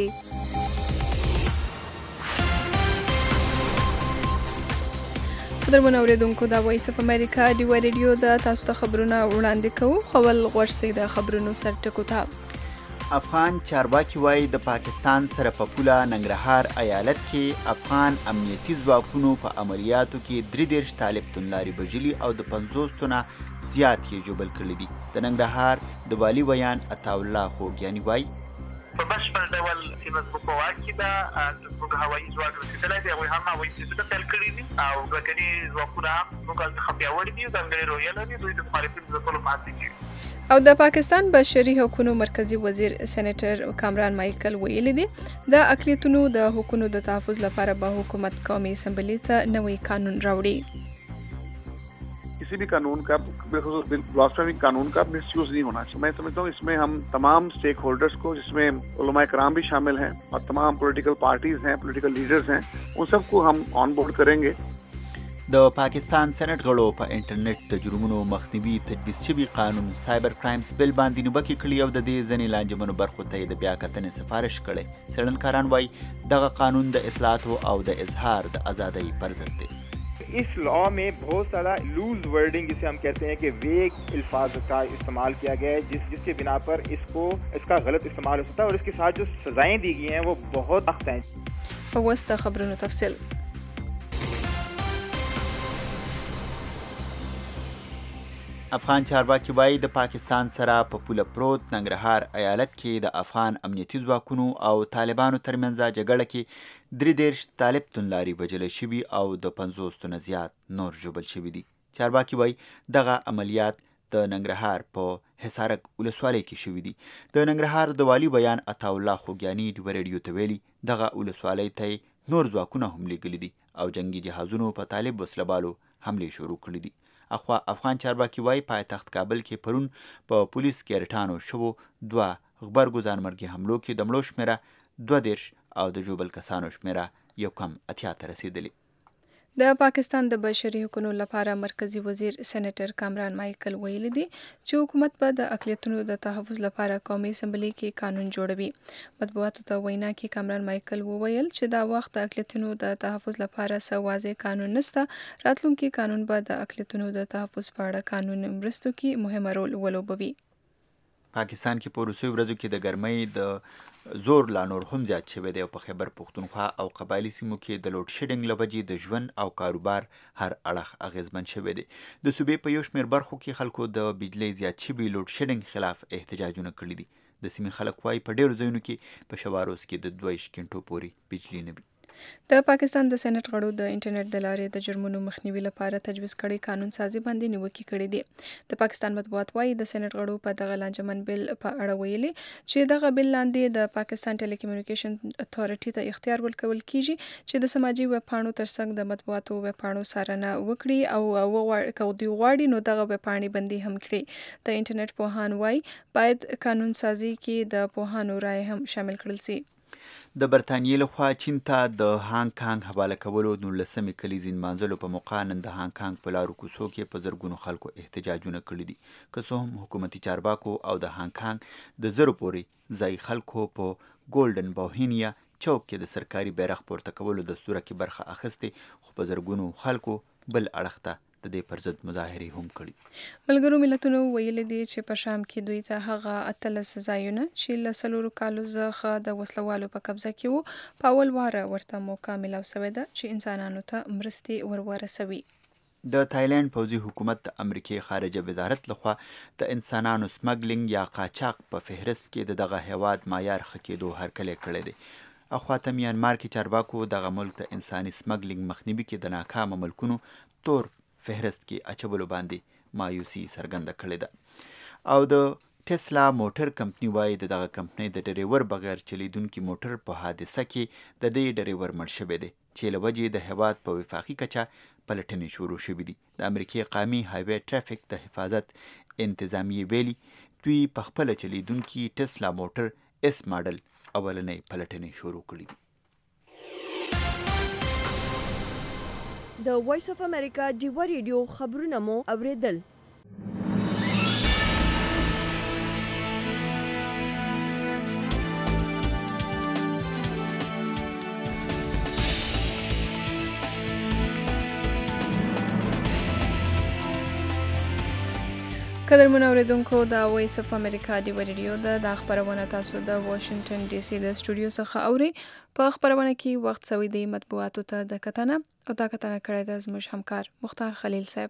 قدرمن اوریدونکو دا وایس اف امریکا ډیو ریډیو د تاسو ته خبرونه وړاندې کوو. خپل غوښتنې د خبرونو سرټکو ته افغان چارواکي وایي د پاکستان سره په پوله ننګرهار ایالت کې افغان امنیتي ځواکونو په عملیاتو کې 33 طالب توندلاري بجلي او د 50 تنه زیات یې ژوبل کړي دي. د ننګرهار د والي ویان عطاالله خوږیاني وایي په بشپړ ډول سیمه زموږ په واک کې ده. زموږ هوایي ځواک رسېدلی دی. هغوی هم هوایي څیزونه پیل کړي دي او ځواکني ځواکونه هم زموږ هلته ښه پیاوړي دي او ځانګړې روحیه لري. دوی د مخالفینو ځپلو په هڅه کې او د پاکستان بشري حقوقو مرکزی وزیر سېنیټر کامران مایکل ویلي دي د اقلیتونو د حقوقو د تحفظ لپاره به حکومت قومي اسمبلی ته نوی قانون راوړي. किसी भी कानून का ब्लास्फेमी कानून का मिसयूज नहीं होना चाहिए. मैं समझता हूँ इसमें हम तमाम स्टेक होल्डर्स को, जिसमें उलमाए कराम भी शामिल हैं और तमाम पॉलिटिकल पार्टीज हैं, पॉलिटिकल लीडर्स हैं, उन सबको हम ऑन बोर्ड करेंगे. د پاکستان سېنات غړو په انټرنیټ د جرمونو مخنیوي تجویز شوي قانون سایبر کرایمز بل باندې نیوکې کړي او د دې ځینې لانجمنو برخو ته یې د بیا کتنې سفارش کړی. څېړنکاران وایي دغه قانون د اطلاعاتو او د اظهار د ازادۍ پر ضد دی. इस लॉ में बहुत सारा लूज वर्डिंग जिसे हम कहते हैं कि वेग अल्फाज का इस्तेमाल किया गया है जिसके बिना पर इसका गलत इस्तेमाल हो सकता है और इसके साथ जो सजाएं दी गई हैं वो बहुत सख्त हैं. وسط خبرونو تفصیل افغان چارواکي وایي د پاکستان سره په پوله پروت ننګرهار ایالت کې د افغان امنیتي ځواکونو او طالبانو ترمنځ جګړه کې 33 طالب توندلاري وژل شوي او د 50 تنه زیات نور ژوبل شوي دي. چارواکي وایي دغه عملیات د ننګرهار په حصارک ولسوالۍ کې شوي دي. د ننګرهار د والي بیان عطاالله خوږیاني ډیو ریډیو ته ویلي دغه ولسوالۍ ته نور ځواکونه هم لیږلي دي او جنگي جهازونو په طالب وسلهبالو حملې شروع کړي دي. اخوا افغان چارواکي وایي پایتخت کابل کې پرون په پولیس کې رټانو شوو 2 غبرګوزار مرګي حملو کې د مړو شمیره 22 او د ژوبل کسانو شمیره یو کم 80 ته رسیدلې. د پاکستان د بشري حقوقو لپاره مرکزی وزیر سېنیټر کامران مایکل ویلي دي چې حکومت به د اقلیتونو د تحفظ لپاره قومي اسمبلی کې قانون جوړوي. مطبوعاتو ته وینا کې کامران مایکل وویل چې دا وخت د اقلیتونو د تحفظ لپاره څه واضح قانون نشته. راتلونکي قانون به د اقلیتونو د تحفظ په اړه قانوني مرستو کې مهم رول ولوبوي. پاکستان کې په وروستیو ورځو کې د ګرمۍ د زور لا نور هم زیات شوی دی او په خیبر پښتونخوا او قبایلی سیمو کې د لوډ شیډینګ له وجې د ژوند او کاروبار هر اړخ اغیزمن شوی دی. د صوبې په یو شمېر برخو کې خلکو د بجلی زیات شوي لوډ شیډینګ خلاف احتجاجونه کړي دي. د سیمې خلک وایي په ډیرو ځایونو کې په شواروز کې د 22 غنټو پورې بجلی نه وي. د پاکستان د سېنات غړو د انټرنیټ د لارې د جرمونو مخنیوي لپاره تجویز کړي قانون سازي باندې نیوکې کړي دي. د پاکستان مطبوعات وایي د سېنات غړو په دغه لانجمن بل په اړه ویلي چې دغه بل لاندې د پاکستان ټیلیکمیونیکیشن اتھارټي ته اختیار ورکول کیږي چې د سماجي ویبپاڼو ترڅنګ د مطبوعاتو ویبپاڼو څارنه وکړي او دوی غواړي نو دغه ویبپاڼې بندي هم کړي. د انټرنیټ پوهان وایي باید قانون سازي کې د پوهانو رائے هم شامل کړل شي. د برتانیې لخوا چین ته د هانګ کانګ حواله کولو 19مې کلیزې نمانځلو په موقع نن د هانګ کانګ په لارو کوڅو کې په زرګونو خلکو احتجاجونه کړي دي. که څه هم حکومتي چارواکو او د هانګ کانګ د زرو پورې ځایي خلکو په ګولډن باهینیا چوک کې د سرکاري بیرغ پورته کولو دستوره کې برخه اخیستې، خو په زرګونو خلکو بل اړخ ته د دې پر ضد مظاهرې هم کړي. ملګرو ملتونو ویلي دي چې په شام کې دوی ته هغه 18 ځایونه چې له 4 کالو څخه د وسلوالو په قبضه کې وو په اول واره ورته موقع ملاو شوې ده چې انسانانو ته مرستې ورورسوي. د تایلند پوځي حکومت د امریکای خارجه وزارت لخوا د انسانانو سمګلینګ یا قاچاق په فهرست کې دغه هیواد معیار ښه کېدو هرکلی کړی دی. اخواته میانمار کې چارواکو دغه ملک د انساني سمګلینګ مخنیوي کې د ناکامه ملکونو تور فهرست کې اچولو باندې مایوسي څرګنده کړې ده. او د ټسلا موټر کمپنی وایي دغه کمپنۍ د ډریور بغیر چلیدونکي موټر په حادثه کې د دې ډریور مړ شوی دی چې له وجې د هیواد په وفاقي کچه پلټنې شروع شوې دي. د امریکای قومي هایوی ټرافیک د حفاظت انتظامیې ویلي دوی په خپله چلیدونکي ټسلا موټر اس ماډل اولنۍ پلټنې شروع کړي دي. د وایس اف امریکا ډیوا ریډیو خبرونه مو اوریدل. قدرمن اوریدونکو د وایس اف امریکا ډیوا ریډیو د خبرونه تاسو د واشنگټن ډي سي د سټوډیو څخه اوري. په خبرونه کې وخت سوي د مطبوعاتو ته د کتنه او دا کتنه کړې د زموږ همکار مختار خلیل صاحب.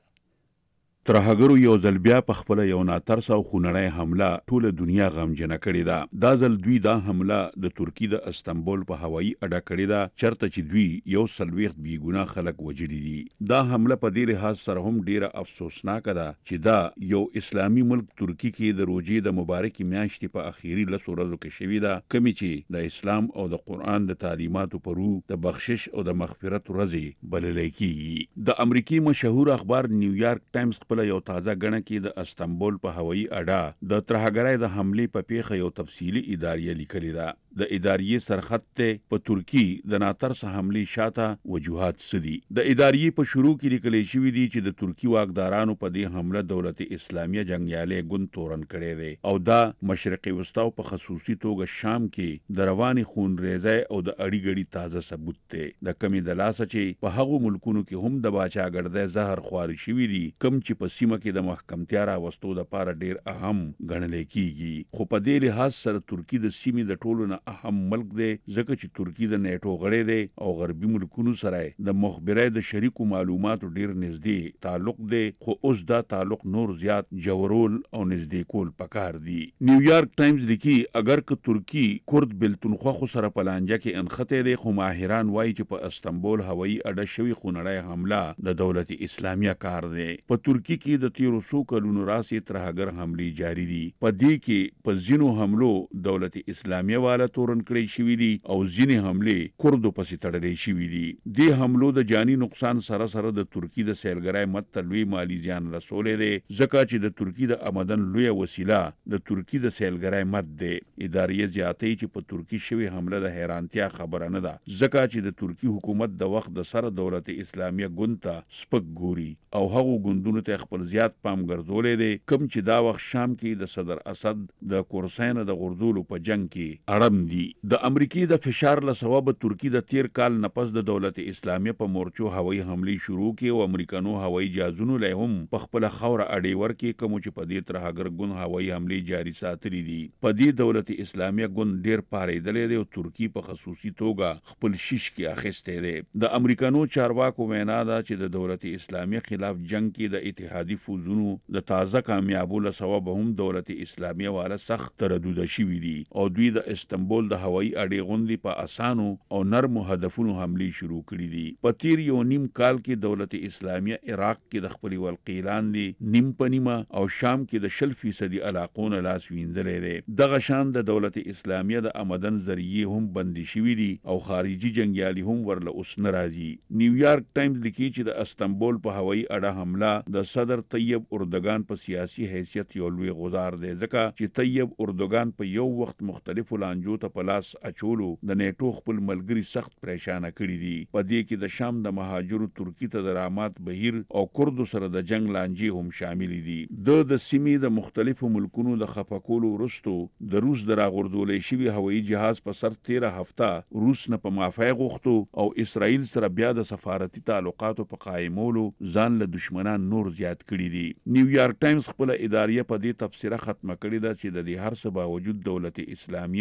ترهګرو یو ځل بیا په خپل یو ناترس او خونړی حمله ټوله دنیا غمجنه کړې ده. دا ځل دوی دا حمله د ترکی د استنبول په هوایي اډه کړې ده چرته چې دوی 140 بیګناه خلک وژلي دي. دا حمله په دې لحاظ سره هم ډیره افسوسناک ده چې دا یو اسلامي ملک ترکی کې د روزې د مبارکي میاشتې په اخیری لسو ورځو کې شوې ده کومې چې د اسلام او د قرآن د تعلیماتو په رو د بخشش او د مغفرت ورځې بللی کیږي. د امریکای مشهور اخبار نیویارک ټایمز یو تازه غنه کې د استنبول په هوایي اډه د ترهګرۍ د حملې په پیښه یو تفصیلی اداریه لیکلې ده. د اداریې سرخط ته په ترکی د ناترس حملې شاته وجوهات سدي. د اداریې په شروع کې لیکل شوی دی چې د ترکی واکدارانو په دې حمله دولت اسلامیه جنگیالي ګوند تورن کړی دی او دا مشرقي وسطا په خصوصي توګه شام کې د رواني خونریزۍ او د اړیګړي تازه ثبوت دی. د کمی د لاسه چې په هغو ملکونو کې هم د باچاګردۍ زهر خواري شوی دي کم چې په سیمه کې د محکمتیا راوستو لپاره ډیر اهم ګڼل کیږي. خو په دې لحاظ سره ترکی د سیمې د ټولو نه اهم ملک دی ځکه چې ترکی د نیټو غړی دی او غربي ملکونو سره د مخبرۍ د شریکو معلوماتو ډیر نږدې تعلق دی. خو اوس دا تعلق نور زیات جوړول او نږدې کول پکار دي. نیویارک ټایمز لیکي اگر که ترکی کرد بلتونخوا خو سره په لانجه کې انخته دی خو ماهران وایي چې په استنبول هوایي اډه شوی خونړی حمله د دولت اسلامیه کار دی. په ترکی کې د تیرو څو کلونو راسې ترهګر حملې جاری دي. په دې کې په ځینو حملو دولت اسلامیه والا تورن کړی شوي دي او ځینې حملې کردو پسې تړلې شوي دي. دې حملو د جاني نقصان سره سره د ترکی د سیلګرۍ مد ته لوی مالی زیان رسولی دی ځکه چې د ترکی د آمدن لویه وسیله د ترکی د سیلګرۍ مد دی. اداریه زیاتوي چې په ترکی شوی حمله د حیرانتیا خبره نه ده ځکه چې د ترکی حکومت د وخت د سره دولت اسلامیه ګوند ته سپک ګوري او هغو ګوندونو ته خپل زیات پام ګرځولی دی کوم چې دا وخت شام کې د صدر اسد د کورسین د غردولو په جنگ کې اړم دي. د امریکای د فشار له سبب ترکی د تیر کال نپس د دولت اسلامیه په مورچو هوایي حملې شروع کړي او امریکانو هوایي جهازونو له هم په خپل خوره اډې ورکې کوم چې په دې ترهګر ګوند هوایي حملې جاري ساتلې دي. په دې دولت اسلامیه ګوند ډیر پارېدلې دی او ترکی په خصوصي توګه خپل شیش کې اخیسته دی. د امریکانو چارواکو وینا ده چې د دولت اسلامیه خلاف جنگ کې د اتحادی فوزونو د تازه کامیابو له سبب هم دولت اسلامیه والا سخت تردد شوي دي او دوی د استنبول د هوایي اډې غوندې په اسانو او نرمو هدفونو حملې شروع کړي دي. په تیر یو نیم کال کې دولت اسلامیه عراق کې د خپل ولقې لاندې نیم په نیمه او شام کې د 0% علاقو نه لاس وینځلی دی. دغه شان د دولت اسلامیه د آمدن ذریعې هم بندي شوي دي او خارجي جنګیالي هم ورله اوس نه راځي. نیویارک ټایمز لیکي چې د استنبول په هوایي اډه حمله د صدر طیب اردوګان په سیاسي حیثیت یو لوی غزار دی ځکه چې طیب اردوګان په یو وخت مختلفو لانجو ته په لاس اچولو د نیټو خپل ملګري سخت پریشانه کړي دي. په دې کې د شام د مهاجرو ترکی ته د رامات بهیر او کردو سره د جنگ لانجې هم شامل دي. د سیمې د مختلفو ملکونو د خفقولو وروستو د روس د راغورځولې شوي هوایي جهاز په سر 13 هفته روس نه په معافی غوښتو او اسرائیل سره بیا د سفارتي تعلقاتو په قایمولو ځان له دشمنان نور زیات کړي دي. نیویارک ټایمز خپل اداریه په دې تفسیره ختمه کړې ده چې د دې هر څه باوجود دولت اسلامیه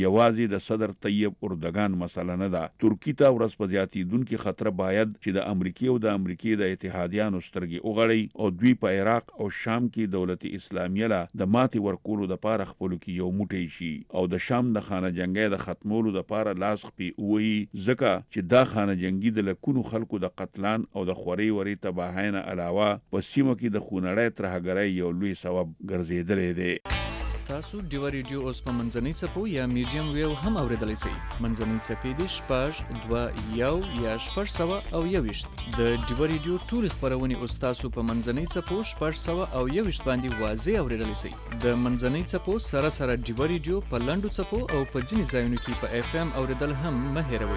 یوازې د صدر طیب اردوغان مسله نه ده. ترکی ته ورځ په زیاتېدونکي خطر باید چې د امریکای او د امریکای د اتحادیانو سترګې وغړي او دوی په عراق او شام کې دولت اسلامیه له د ماتې ورکولو دپاره خپلو کې یو موټی شي او د شام د خانه جنګۍ د ختمولو دپاره لاس خپې ووهي، ځکه چې دا خانه جنګي د لکونو خلکو د قتلان او د خورۍ ورۍ تباهۍ نه علاوه په سیمه کې د خونړۍ ترهګرۍ یو لوی سبب ګرځېدلی دی. تاسو ډیوا ریډیو اوس په منځنۍ څپو یا میډیم ویو هم اوریدلی شئ. منځنۍ څپې دي 6.2 یا 6.1 د ډیوا ریډیو ټول خبرونه اوس تاسو په منځنۍ څپو 6.1 باندې واضح اوریدلی شئ. د منځنۍ څپو سره سره ډیوا ریډیو په لنډو څپو او په ځینې ځایونو کې په اف ام اوریدل هم مه هیروئ.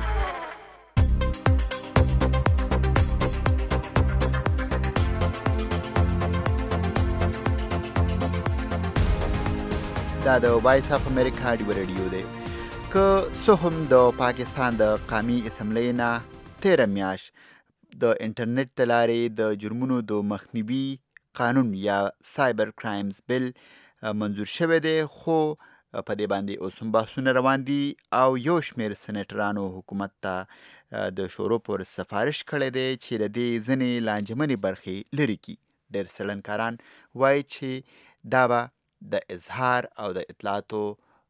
دا د وایس اف امریکا ډیوا ریډیو دی. که څه هم د پاکستان د قومي اسمبلۍ نه تېره میاشت د انټرنیټ د لارې د جرمونو د مخنیوي قانون یا سایبر کرایمز بل منظور شوی دی، خو په دې باندې اوس هم بحثونه روان دي او یو شمېر سینیټرانو حکومت ته د شورو پر سفارش کړی دی چې د دې ځینې لانجمنې برخې لرې کړي. ډېر څېړنکاران وایي چې دا به د اظهار او د اطلاعاتو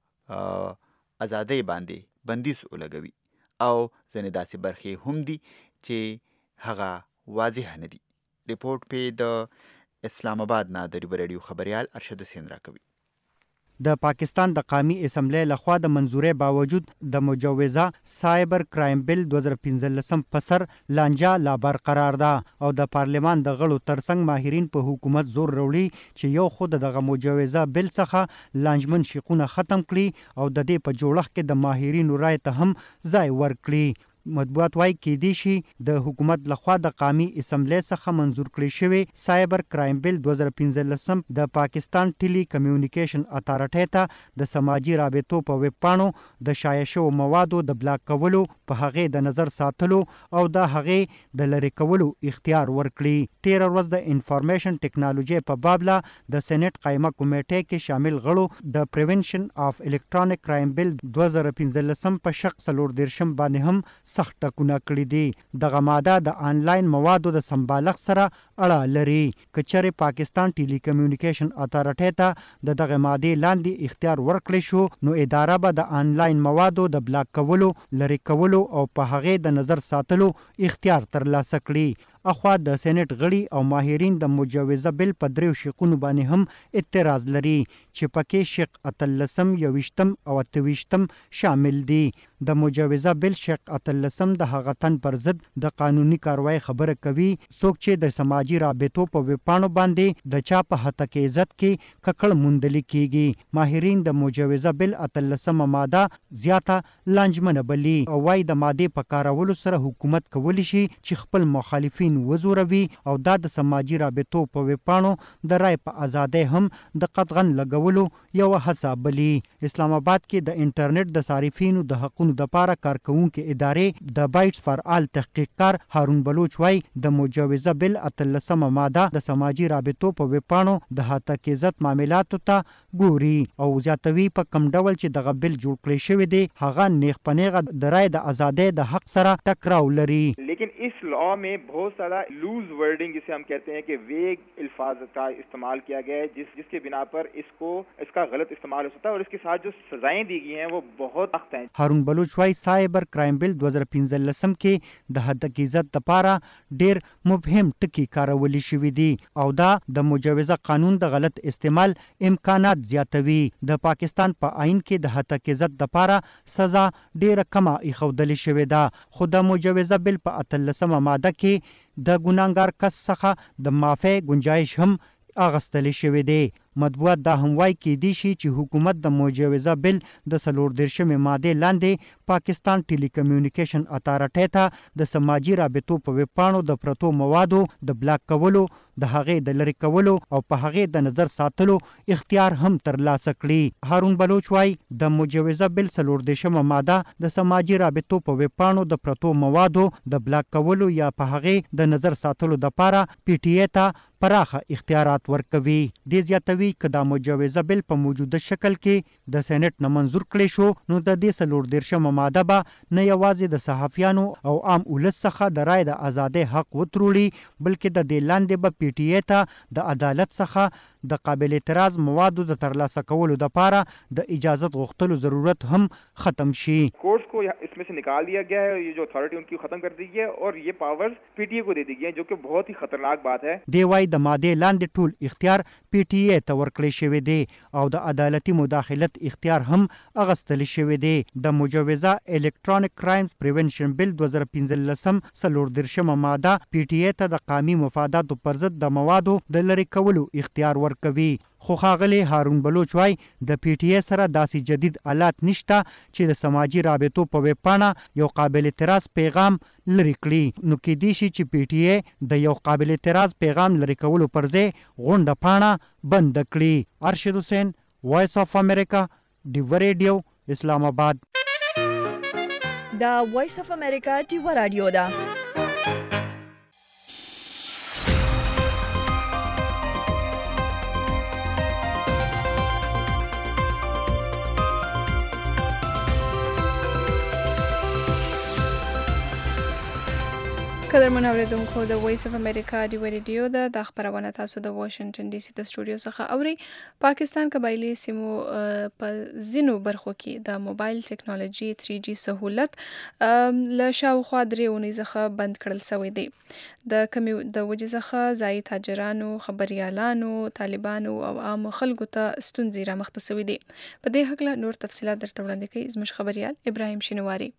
ازادۍ باندې بندیز ولګوي او ځینې داسې برخې هم دي چې هغه واضح نه دي. ریپورټ پې د اسلام آباد نه د ډیوا ریډیو خبریال ارشد حسین راکوي. د پاکستان د قومي اسمبلی لخوا د منظورۍ باوجود د مجوزه سایبر کرایم بل 2015 په سر لانجه لا برقرار ده او د پارلمان د غړو ترڅنګ ماهرین په حکومت زور وروړي چې یو خود دغه مجوزه بل څخه لانجمن شقونه ختم کړي او د دې په جوړښت کې د ماهرینو رائے ته هم ځای ورکړي. مطبوعات وايي کېدای شي د حکومت لخوا د قومي اسمبلی څخه منظور کړی شوی سایبر کرایم بل 2015 د پاکستان ټیلی کمیونیکیشن اتارټي ته د سماجي رابطو په ویب پاڼو د شایع شوو موادو د بلاک کولو، په هغې د نظر ساتلو او د هغې د لرې کولو اختیار ورکړي. 13 ورځ د انفارمیشن ټیکنالوژي په بابله د سېنات قایمه کمیټې کې شامل غړو د پریونشن اف الکترونیک کرایم بل 2015 په شق 14 باندې هم سخت ټکونه کړي دي. دغه ماده د آنلاین موادو د سمبالښت سره اړه لري. که چېرې پاکستان ټیلی کمیونیکیشن اتارټي ته د دغه مادې لاندې اختیار ورکړی شو، نو اداره به د آنلاین موادو د بلاک کولو، لرې کولو او په هغې د نظر ساتلو اختیار ترلاسه کړي. اخوا د سېنات غړي او ماهرین د مجوزه بل په 3 شقونو باندې هم اعتراض لري چې پکې شق 13 21 او 28 شامل دي. د مجوزه بل شق 13 د هغه تن پر ضد د قانوني کاروای خبره کوي څوک چې د سماجی رابطو په ویبپاڼو باندې د چا په حق کې عزت کې ککړ موندل کیږي. ماهرین د مجوزه بل 13 ماده زیاته لانجمنه بلی او وايي د ماده په کارولو سره حکومت کولی شي چې خپل مخالفین وزوروي او دا د سماجی رابطو په ویبپاڼو د رای په ازادۍ هم د قطغن لګولو یو هڅه بلی. اسلام آباد کې د انټرنیټ د صارفینو د حقونو د پاره کارکونکو ادارې د بایټس فار آل تحقیقکار هارون بلوچ وايي د مجوزه بل 13 ماده د سماجی رابطو په ویبپاڼو د حق عزت معاملاتو ته ګوري او زیاتوي په کم ډول چې دغه بل جوړ کړی شوی دی هغه نیغ پنیغه د رای د ازادۍ د حق سره ټکراو لري. لیکن इस लॉ में बहुत सारा लूज वर्डिंग जिसे हम कहते हैं कि वेग अल्फाज का इस्तेमाल किया गया है जिसके बिना पर इसका गलत इस्तेमाल हो सकता है और इसके साथ जो सजाएं दी गई हैं वो बहुत सख्त हैं. हारून बलूच वाई साइबर क्राइम बिल 2015 کې د حد عزت لپاره ډیر مبهم ټکی کارول شوی دی او دا د مجوزه قانون د غلط استعمال امکانات زیاتوي. د پاکستان په آئین کې د حد عزت لپاره سزا ډیره کمه ایښودل شوې ده، خو د مجوزه بل په 13 ماده کې د ګناهګار کس څخه د معافی گنجائش هم اغستل شوی دی. مطبوعات دا هم وایي کېدای شي چې حکومت د مجوزه بل د 14 ماده لاندې پاکستان ټیلی کمیونیکیشن اتارټي ته د سماجی رابطو په ویبپاڼو د پرتو موادو د بلاک کولو، د هغې د لرې کولو او په هغې د نظر ساتلو اختیار هم ترلاسه کړي. هارون بلوچ وايي د مجوزه بل 14 ماده د سماجی رابطو په ویبپاڼو د پرتو موادو د بلاک کولو یا په هغې د نظر ساتلو لپاره پی ټی ای ته پراخه اختیارات ورکوي. د زیاتوي کوي چې دا مجوزه بل په موجوده شکل کې د سېنات نه منزور کړي شو نو د دې 34 ماده به نه یوازې د صحافیانو او عام ولس څخه د رای د ازادۍ حق وتروړي بلکې د دې لاندې به پی ټی ای ته د عدالت څخه د قابل اعتراض موادو د ترلاسه کولو لپاره د اجازت غوښتلو ضرورت هم ختم شي. कोर्ट्स को इसमें से निकाल दिया गया है, ये जो अथॉरिटी उनकी खत्म कर दी गई है और ये पावर्स पीटीए को दे दी गई है, जो कि बहुत ही खतरनाक बात है. دی وايي د ماده لاندې ټول اختیار پی ټی ای ته ورکړی شوی دی او د عدالتي مداخلت اختیار هم اغستل شوی دی. د مجوزه الکترونیک کرایمز پریونشن بل 2015 34 ماده پی ټی ای ته د قومي مفاداتو پر ضد د موادو د لری کولو اختیار ورکوي. خو ښاغلی هارون بلوچ وای د پی ټی ای سره داسې جدید آلات نشته چې د سماجی رابطو په ویب پاڼه یو قابل اعتراض پیغام لری کړي نو کې دی شي چې پی ټی ای د یو قابل اعتراض پیغام لری کولو پر ځای غونډه پاڼه بند کړي. ارشد حسین وایس اف امریکا ډیو ریډیو اسلام آباد. دا وایس اف امریکا ډیو رادیو دا قدرمن اوریدونکو د وایس اف امریکا ډیو ریډیو د خبرونه تاسو د واشنگټن ډي سي د سټوډیو څخه اوري. پاکستان قبایلی سیمو په زینو برخو کې د موبایل ټیکنالوژي 3G سہولت له شاوخوا 3 اونۍ څخه بند کړل شوی دی. د وجې څخه ځایي تاجرانو، خبريالانو، طالبانو او عام خلکو ته ستونزې رامخته شوې دي. په دې هکله نور تفصيلات درته وړاندې کوي زموږ خبريال ابراهيم شینواری.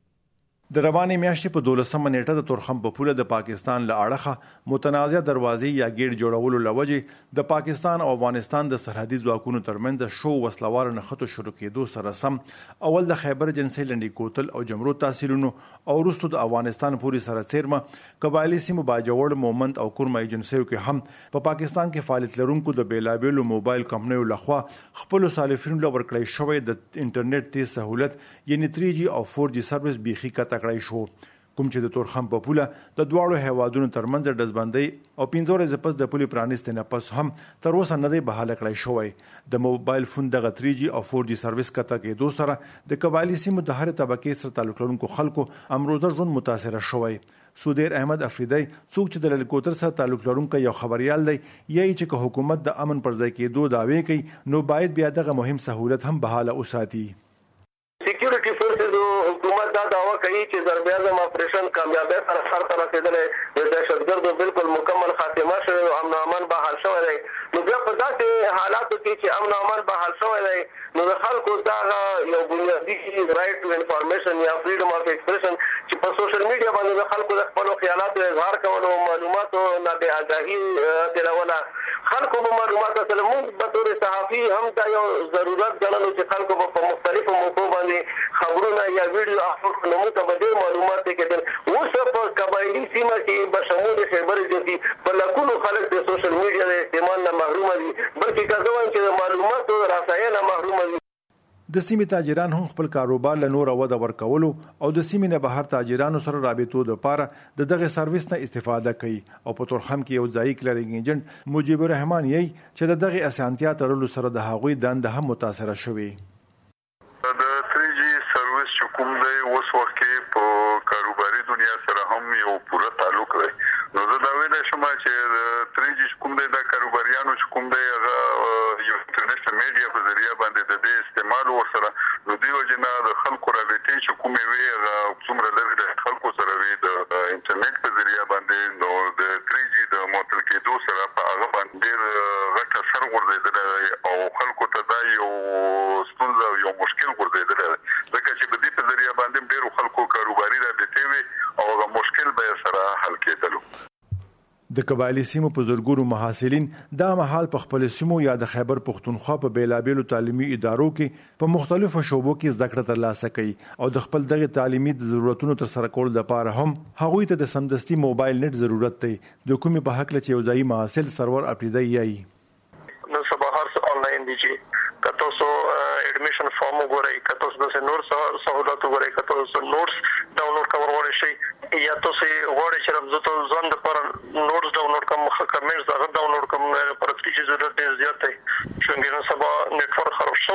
د روانې میاشتې په 12مه نیټه د تورخم په پوله د پاکستان له اړخه متنازع دروازې یا ګیټ جوړولو لوجې د پاکستان او افغانستان د سرحدي ځواکونو ترمنځ د شو وسلوار نښتو شروع کېدو سره سم اول د خیبر جنسي لنډي کوتل او جمرود تحصیلونو او وروسته د افغانستان پوری سره څیرمه قبایلی سیمو باجوړ مومند او کورما ایجنسیو کې هم په پاکستان کې فعالیت لرونکو د بیلابیلو موبایل کمپنیو لخوا خپل صارفینو لپاره ورکړی شوی د انټرنیټ تیز سہولت یعنی 3G او 4G سروس بیخي کړای شو. کوم چې د تورخم په پوله د دواړو هیوادونو ترمنځ دزبندۍ او 15 ورځې پس د پولي پرانیستنه پس هم تر اوسه نه دی بحاله کړی شوی. د موبایل فون دغه 3G او 4G سروس کته کې دوه سره د قبایلی سیمو د هر طبقه سره تعلق لرونکو خلکو امروزه ژوند متاثر شوی. سودیر احمد افریدی څوک چې د للکوتر سره تعلق لرونکو یو خبريال دی یی چې حکومت د امن پر ځای کېدو داوی کوي نو باید بیا دغه مهم سہولت هم بحاله وساتي. سکیورټي فورسز حکومت دا دعوه کوي چې ضرب اعظم اپریشن کامیابی سره سر ته رسیدلی د دهشتګردو بالکل مکمل خاتمه شوی او امن امان بحال شوی دی. نو بیا په داسې حالاتو کې چې امن امان بحال شوی دی نو د خلکو دا یو بنیادي رائټ ټو انفارمیشن یا فریډم اف ایکسپریشن چې په سوشل میډیا باندې د خلکو د خپل خیالاتو اظهار کول او معلوماتو نه به آگاهي تلونه خلکو په معلوماتو سره موږ به تور صحافي هم دا یو ضرورت ګڼلو چې خلکو په مختلفو موضوع باندې خبرونه یا ویډیو اپلوډ کړو نو ته به ډېر معلومات کېدل. اوس په قبایلی سیمه کې بشمول خیبر جدي په لکونو خلک د سوشل میډیا د استعمال نه محروم دي بلکې کزوان چې د معلوماتو رسایي نه محروم دي. د سیمې تاجران هم خپل کاروبار له نور وده ورکولو او د سیمې نه بهر تاجرانو سره رابطو لپاره د دغه سرویس نه استفاده کوي او په تورخم کې یو ځای کلرینګ ایجنټ مجيب الرحمن یی چې د دغه اسانتیا ترلو سره د هغوی دند هم متاثر شوی. د 3G سرویس کوم دی اوس وخت کې په کاروباري دنیا سره هم یو پوره تعلق دی. نو زه دا ویلی شم چې 3G کوم دی د کاروباریانو کوم دی هغه یو انټرنیټ میډیا په ذریعہ باندې د دې استعمال ورسره نو دی وجنه د خلکو رابطې چې کومې وي هغه څومره لږ د خلکو سره وي د انټرنیټ په ذریعہ باندې نو د 3G د موټل کېدو سره په هغه باندې غټ اثر ورزیدلی او خلکو ته دا یو ستونزه یو مشکل ورزیدلی ځکه چې په دې په ذریعہ باندې ډېرو خلکو کاروباري رابطې وي او هغه مشکل به سره حل کېدلو. د قبایلی سیمو په زرګونو محصلین دا مهال په خپل سیمو یا د خیبر پښتونخوا په بیلابیلو تعلیمي ادارو کې په مختلفو شوبو کې زده کړه ترلاسه کوي او د خپل دغه تعلیمي ضرورتونو تر سره کول لپاره هم هغوی ته د سمدستي موبایل نت ضرورت دی. د کومې په حق لچ یو ځای محصل سرور اپریدي یي نو سبا هر څه آنلاین دي چې کته سو اډمیشن فارم وګورئ کته د نور سہولت وګورئ کته نوټس ډاونلوډ کول غواړئ شي یا تاسو غواړئ چې رمزته ځوان د پر نوټس ډاونلوډ کوم کمنټس هغه ډاونلوډ کوم پر فیچر ضرورت ډیر زیات دی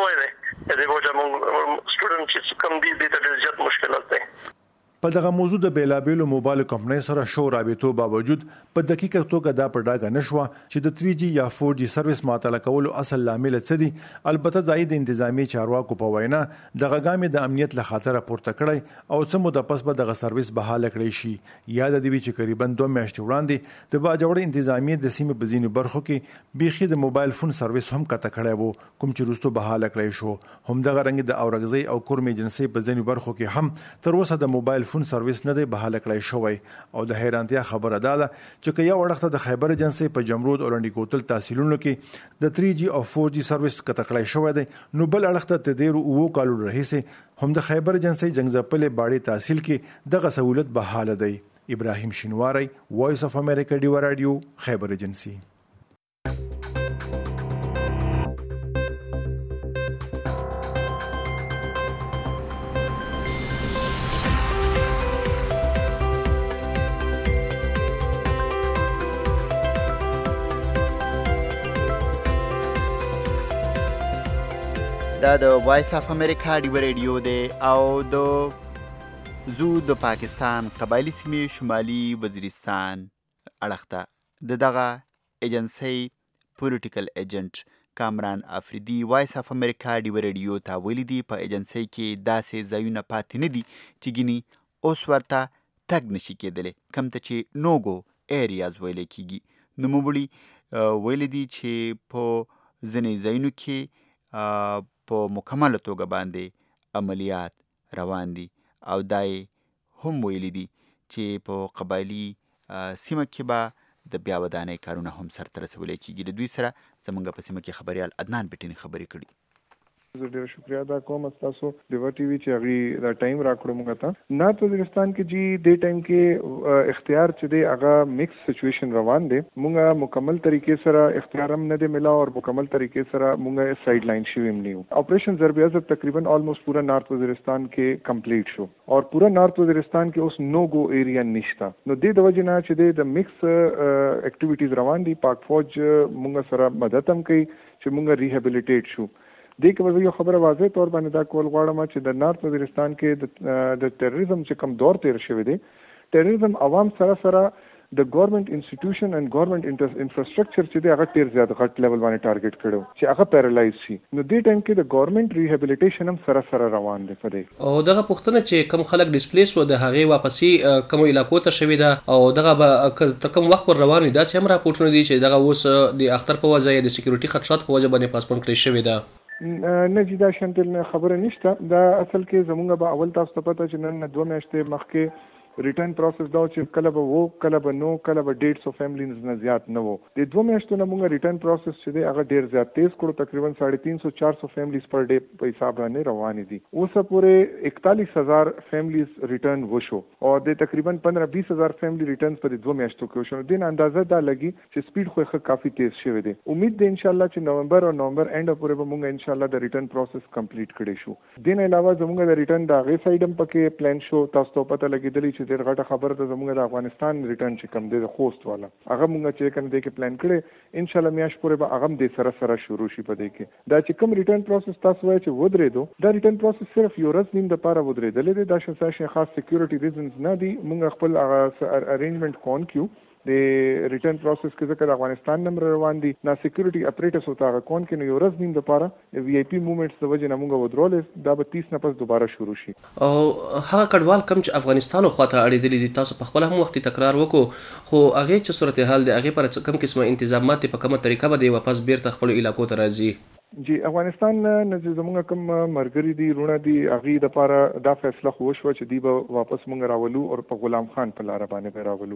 شوی دی دغه چې موږ سټوډنټ چې کوم دي د ډېر زیات مشکلات دي. په دغه موضوع د بیلابېلو موبایل کمپنۍ سره شو رابطو باوجود په دقیقه توګه دا په ډاګه نشوه چې د 3G یا 4G سرویس معطل کولو اصل لامل څه دي. البته ځای د انتظامی چارواکو په وینا دغه ګامې د امنیت له خاطره پورته کړی او څه موده پس به دغه سرویس بحاله کړی شي. یاد دی چې تقریبا 2 میاشتې وړاندې د باجوړ انتظامی د سیمې په ځینو برخو کې بیخي د موبایل فون سرویس هم کته کړی وو کوم چې وروسته بحاله کړی شو. هم دغه رنګ د اورګزۍ او کورم ایجنسی په ځینو برخو کې هم تر اوسه د موبایل فون سرویس نه دی بحاله کړی شوی. او د حیرانتیا خبره ده چې یو وخت د خیبر ایجنسی په جمرود او لنډی کوتل تحصیلونو کې د 3G او 4G سرویس کته کړی شوی دی. نو بل اړخته ته ډیر وو کالو رهیسه هم د خیبر ایجنسی جنگزپلې باړې تحصیل کې دغه سہولت بحاله دی. ابراهیم شینواری، وایس اف امریکا ډیو رادیو، خیبر ایجنسی. دا د وایس اف امریکا ډیو رادیو دی او د زو د پاکستان قبایلی سیمې شمالي وزیرستان اړخته دغه ایجنسی پولیټیکل ایجنټ کامران افریدي وایس اف امریکا ډیو رادیو ته ویلي دي په ایجنسی کې داسې ځایونه پاتې نه دي چې ګینی اوس ورته تګ نشي کېدلی کوم ته چې نوګو ایریاز ویلی کېږي. نوموړي ویلي دي چې په ځینې ځایونو کې په مکمله توګه باندې عملیات روان دي او دای هم ویلي دي چې په قبایلی سیمه کې به د بیا ودانۍ کارونه هم سرته رسولی کېږي. د دوی سره زموږ په سیمه کې خبریال عدنان بټینی خبرې کړي. زه ډېر شکریا ادا کوم تاسو دیوا ټي وي چې هغه دا ټایم راکړو موږ ته. نارت وزیرستان کې جی د ټایم کې اختیار چې دی هغه میکس سچويشن روان دی. موږ مکمل طریقې سره اختیار هم نه دی ملا او مکمل طریقې سره موږ سایډ لاین شویم نیو. اپریشن ضرب عزت تقریبا آلموست پورا نارت وزیرستان کې کمپلیټ شو او پورا نارت وزیرستان کې اوس نو گو ایریا نشته. نو د وجه نه چې د میکس اکټیویټیز روان دي. پاک فوج موږ سره مدد هم کوي چې موږ ریهابیلیټیټ شو. دې کې به یو خبره واضح تور باندې دا کول غواړم چې د نارت وزیرستان کې د ټیرریزم چې کم دور تیر شوی دی ټیرریزم عوام سره سره د ګورنمنت انسټیټیوشن اند ګورنمنت انفراستراکچر چې دی هغه ډیر زیات غټ لیول باندې ټارګټ کړو چې هغه پیرالایز شي. نو دې ټایم کې د ګورنمنت ریهابیلیټیشن هم سره سره روان دی په دې. او دغه پوښتنه چې کم خلک ډیسپلیس و د هغه واپسی کوم علاقو ته شوی ده او دغه تر کوم وخت پر روان دي داسې هم راپورټونه دي چې دغه اوس د اختر په وجه د سکیورټي خدشات په وجه باندې پاسپورت کړی شوی ده. نه جدا شنتل خبره نشته. دا اصل کې زمونږ به اول تاسو ته پته چې نن 2 میاشتې مخکې ریټرن پروسس دا چې کله به وو کله به نو کله به 150 فیملیز نه زیات نه وو. د 2 میاشتو نه موږ ریټرن پروسس چې دی هغه ډیر زیات تیز کړو. تقریبا 350-400 فیملیز پر ډے په حساب باندې روان دي. اوس پورې 41000 فیملیز ریټرن وشو او د تقریبا 15-20000 فیملی ریټرنز په 2 میاشتو کې شو. دین اندازه دا لګي چې سپیډ خو کافي تیز شوی دی. امید ده ان شاء الله چې نومبر او نومبر اینډ پورې به موږ ان شاء الله د ریټرن پروسس کمپلیټ کړی شو. دین علاوه زموږ د ریټرن د غي سایډم پکې پلان شو. تاسو ته پته لګیدلی چې ډیر غټه خبره زموږ د افغانستان ریټرن چې کم دی د خوست والا هغه موږ چې کنه د کې پلان کړي ان شاء الله میاش پورې به هغه د سره سره شروع شي. په دې کې دا چې کوم ریټرن پروسس تاسو وایي چې ودرېدو دا ریټرن پروسس صرف یو ورځ نیم د لپاره ودرېدل دي. دا شې خاص سکیورټي ریزنز نه دي. موږ خپل ارینجمنت کون کیو د ریټرن پروسس کې ځکه د افغانستان نمبر روان دي نه سکیورټي اپریټرز ہوتا هغه کون کې نو یو ورځ نیم د لپاره وی آی پی موومېنټس د وجه نه موږ ودرول دا به 30 نه پس دوباره شروع شي. او هغه کډوال کم چې افغانستان خو ته اړېدلې دي تاسو په خپل هم وخت تکرار وکړو خو هغه چې صورتحال دی هغه پر کم قسمه انتظامات په کومه طریقه به دی واپس بیرته خپل علاقو ته راځي. جی افغانستان نه زموږ کوم مرګري دي رونه دي هغه د لپاره دا فیصله خو شو چې دی به واپس مونږ راولو او په غلام خان په لار باندې راولو.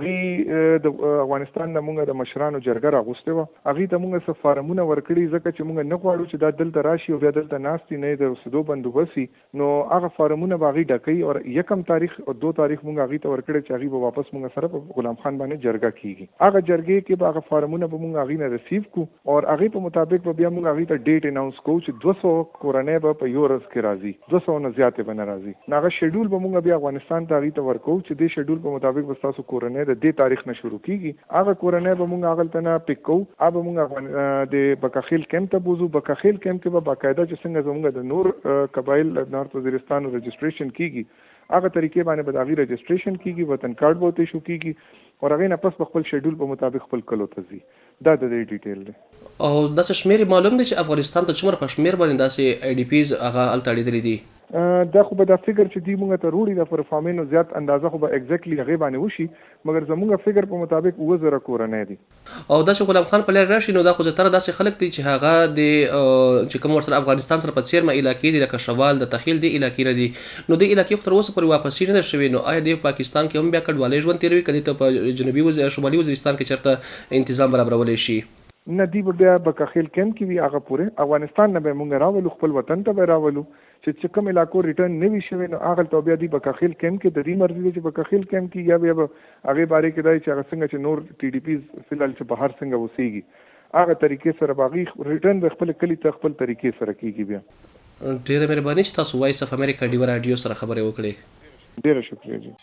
هغه د افغانستان نه مونږ د مشرانو جرګه راغوسته و. هغه ته مونږ سفارمونه ورکړي ځکه چې مونږ نه غواړو چې دا دلته راشي او بیا دلته ناستي نه د سدو بندوبسي. نو هغه فارمونه باغی ډکې او 1 تاریخ او 2 تاریخ مونږ هغه ته ورکړي چې هغه واپس مونږ سره په غلام خان باندې جرګه کیږي. هغه جرګې کې به هغه فارمونه به مونږ هغه نه ریسیو کو او هغه په مطابق به بیا مونږ هغه ته ډیټ اناونس کوو چې 200 کورنۍ به په یو ورځ کې راځي، 200 نه زیاتې به نه راځي. هغه شیډول به موږ بیا افغانستان ته هغه ته ورکو چې د شیډول په مطابق به تاسو کورنۍ د دې تاریخ نه شروع کیږي. هغه کورنۍ به موږ هغه ته نه پک کوو، هغه موږ د بکاخیل کیمپ ته بوزو. بکاخیل کیمپ کې به باقاعده چې څنګه زموږ د نور قبایل نارت وزیرستان رجسټریشن کیږي، هغه طریقې باندې به داغي رجسټریشن کیږي، وطن کارت به ته شو کیږي او هغه نه پس خپل شیډول په مطابق خپل کلو ته ځي. دا د دې ډیټیل دی. او داسې شمیر معلوم دی چې افغانستان ته څومره په شمیر باندې داسې آی ډي پیز هغه الته اړېدلي دي؟ دا خو به دا فکر چې دی موږ ته وروړي د پرفارمینو زیات اندازه خو به ایگزیکټلی هغه باندې وشي، مګر زموږ فکر په مطابق 2000 کورنۍ دي. او داسې غلام خان په لار راشي نو دا خو زتر داسې خلک دي چې هغه د چې کوم ورسره افغانستان سره په څیرمه علاقې دي لکه شوال د تخیل دی علاقې را دي، نو د علاقې تر اوسه پورې واپس نه شوي. نو آیا د پاکستان کې هم بیا کډوالۍ ژوند تیروي کدي ته په جنوبي شمالي وزیرستان کې چرته تنظیم برابرول شي؟ نه دی بیا بکاخیل کیمپ کې وی هغه پوره افغانستان نه به مونږ راولو، خپل وطن ته به راولو. چې کوم علاقو ریټرن نه وی شوی نو هغه ته بیا دی بکاخیل کیمپ کې د دې مرضی چې بکاخیل کیمپ کې یا بیا هغه باره کې دای چې هغه څنګه چې نور ټي ډي پیز فلال چې بهر څنګه وسیږي هغه طریقې سره باغی ریټرن د خپل کلی ته خپل طریقې سره کیږي. بیا ډیره مهرباني چې تاسو وایس اف امریکا ډیو رادیو سره خبرې وکړې. ډیره شکریہ جی.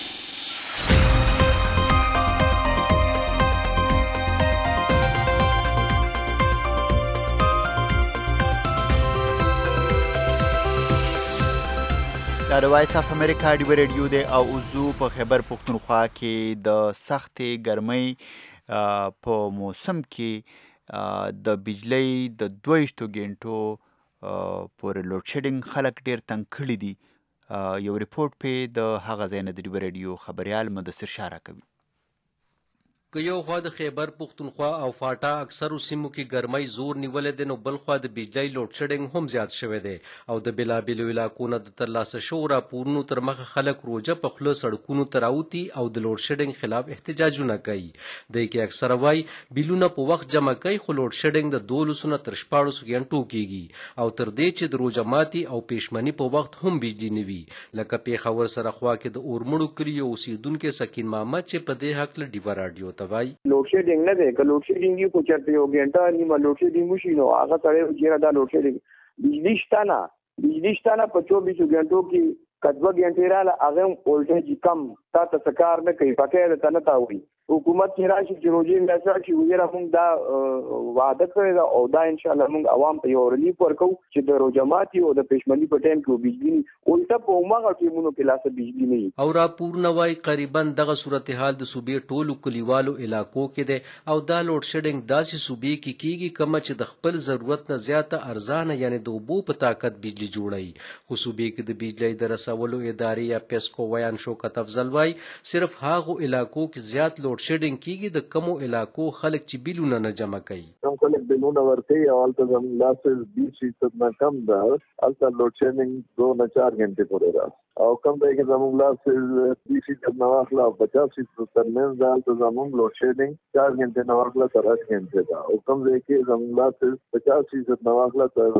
دا د وایس اف امریکا ډیو رادیو دی او اوزو په خیبر پختونخوا کې د سختې ګرمۍ په موسم کې د بجلی د 22 غنټو پورې لوډ شیډینګ خلک ډیر تنګ کړي دي. یو ریپورت په د هغه ځای نه د ډیو رادیو خبريال مدثر شاره کوي. که یو خوا د خیبر پختونخوا او فاټا اکثرو سیمو کې ګرمۍ زور نیولې ده، نو بل خوا د بجلی لوډ شیډینګ هم زیات شوی دی او د بېلابېلو علاقو نه د ترلاسه شوو راپورونو تر مخه خلک روجه په خوله سړکونو ته راوتي او د لوډ شیډینګ خلاف احتجاجونه کوي. دی کې اکثره وایي بیلونه په وخت جمع کوي، خو لوډ شیډینګ د 12 نه تر 14 غنټو کیږي او تر دې چې د روژه ماتي او پیشمني په وخت هم بجلی نه وي. لکه پیښور سره خوا کې د اورمړو کلیو اوسیدونکي سکین محمد چې په دې هکله ډیوه راډیو لوډ شیډینګ نه دی، که لوډ شیډینګ یو کو چرته یو غنټه نیمه لوډ شیډینګ وشي نو هغه سره چیرې دا لوډ شیډینګ بجلی شته نه په 24 غنټو کې کدوه غنټې رااله هغه وولټیج کم تا ته کار نه کوي، پکې د تنه تا وي. حکومت کې راشي چې روزي میاشت شي ویره موږ دا وعده کړی دا او دا ان شاء الله موږ عوام ته یو ریلیف ورکو چې د روزه ماتي او د پېشمنی په ټیم کې بجلی اولټه په عمره ټیمونو کې لاسه بجلی نه وي. او راپور نوای قریبا دغه صورتحال د صوبې ټولو کلیوالو علاقو کې دی او دا لوډ شیډینګ داسې صوبې کې کیږي کومه چې د خپل ضرورت نه زیاته ارزانه یعنی د اوبو په طاقت بجلی جوړوي. خو صوبې کې د بجلی د رسولو ادارې یا پیسکو ویان شوکت افضل وای صرف هغه علاقو کې زیات لوډ شیډینګ کیږي د کومو علاقو خلک چې بیلونه نه جمع کوي. کوم خلک بیلونه ورکوي او هلته زموږ لاسز 20% نه کم ده، هلته لوډ شیډینګ 2 نه 4 غنټې پورې راځي او کوم ځای کې زموږ لاسز 20% نه واخله او 50% ترمنځ ده، هلته زموږ لوډ شیډینګ 4 غنټې نه واخله تر 8 غنټې ده او کوم ځای کې زموږ لاسز 50% نه واخله تر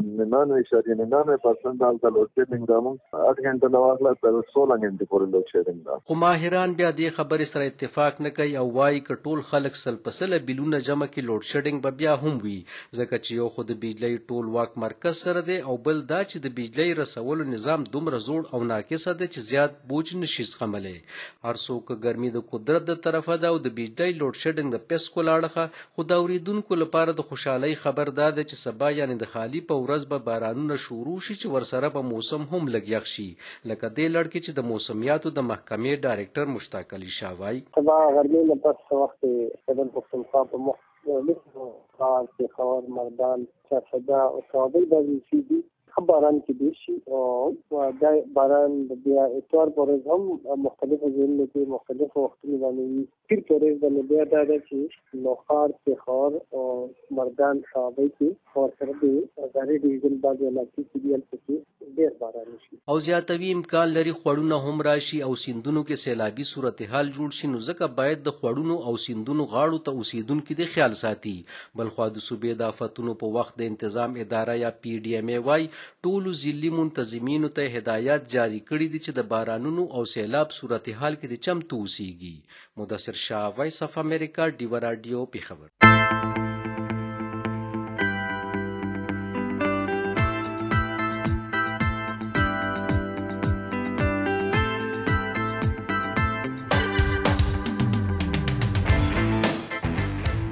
99.99% هلته لوډ شیډینګ زموږ 8 غنټې نه واخله تر 16 غنټې پورې لوډ شیډینګ ده. خو ماهران بیا دې خبرې سره اتفاق نه کوي او وایي که ټول خلک سل په سله بیلونه جمع کړي لوډ شیډینګ به بیا هم وي، ځکه چې یو خو د بجلی ټول واک مرکز سره دی او بل دا چې د بجلی رسولو نظام دومره زوړ او ناقصه دی چې زیات بوج نشي زغملی. هر څوک ګرمي د قدرت د طرفه ده او د بجلی لوډ شیډینګ د پیسکو لاړخه، خو د اورېدونکو لپاره د خوشحالۍ خبر دا ده چې سبا یعنی د خالي په ورځ به بارانونه شروع شي چې ورسره به موسم هم لږ یخ شي. لکه دې لړ کې چې د موسمیاتو د محکمې ډایرکټر مشتاق علي شاه وایي سبا غرمې نه پس وخت خیبر پختونخوا په مختلفو پیښور، مردان، چارسده او کابل باندې چې دي باران کې دي شي او دا باران بیا اتوار پورې هم مختلفو ځایونو کې مختلفو وختونو باندې پیر پورې باندې بیا دا ده چې لوخار، پیښور او مردان، کابل کې او سره د غاري ډیویژن باندې علاقې کې دي چې ډېر باران شي او زیاتوي امکان لري خوړونه هم راشي او سیندونو کې سیلابي صورتحال جوړ شي. نو ځکه باید د خوړونو او سیندونو غاړو ته اوسیدونکي د خیال ساتي. بلخوا د صوبې د آفتونو په وخت د انتظام اداره یا PDMA وای ټولو ضلعي منتظمینو ته هدایات جاری کړي دي چې د بارانونو او سیلاب صورتحال کې د چمتو اوسیږي. مدثر شاه، وایس اف امریکا، ډیوه راډیو، پیښور.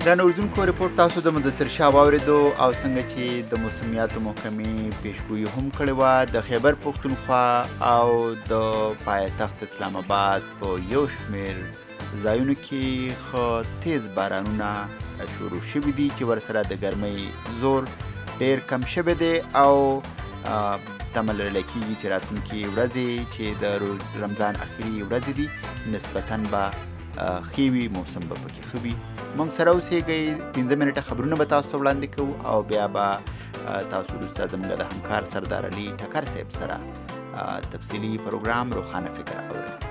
ګران اردوونکو رپورټ تاسو د مدثر شاه واورېدو او څنګه چې د موسمیاتو محکمې پیشګویي هم کړې وه د خیبر پښتونخوا او د پایتخت اسلام آباد په یو شمېر ځایونو کې ښه تیز بارانونه شروع شوي دي چې ورسره د ګرمۍ زور ډېر کم شوی دی او تمه لرله کېږي چې راتلونکي ورځې چې د رمضان اخري ورځې دي نسبتاً به ښې وي، موسم به پکې ښه وي. موږ سره اوسېږئ 15 منټه خبرونه به تاسو ته وړاندې کوو او بیا به تاسو وروسته زموږ د همکار سردار علي ټکر صاحب سره تفصیلي پروګرام روښانه فکر اورئ.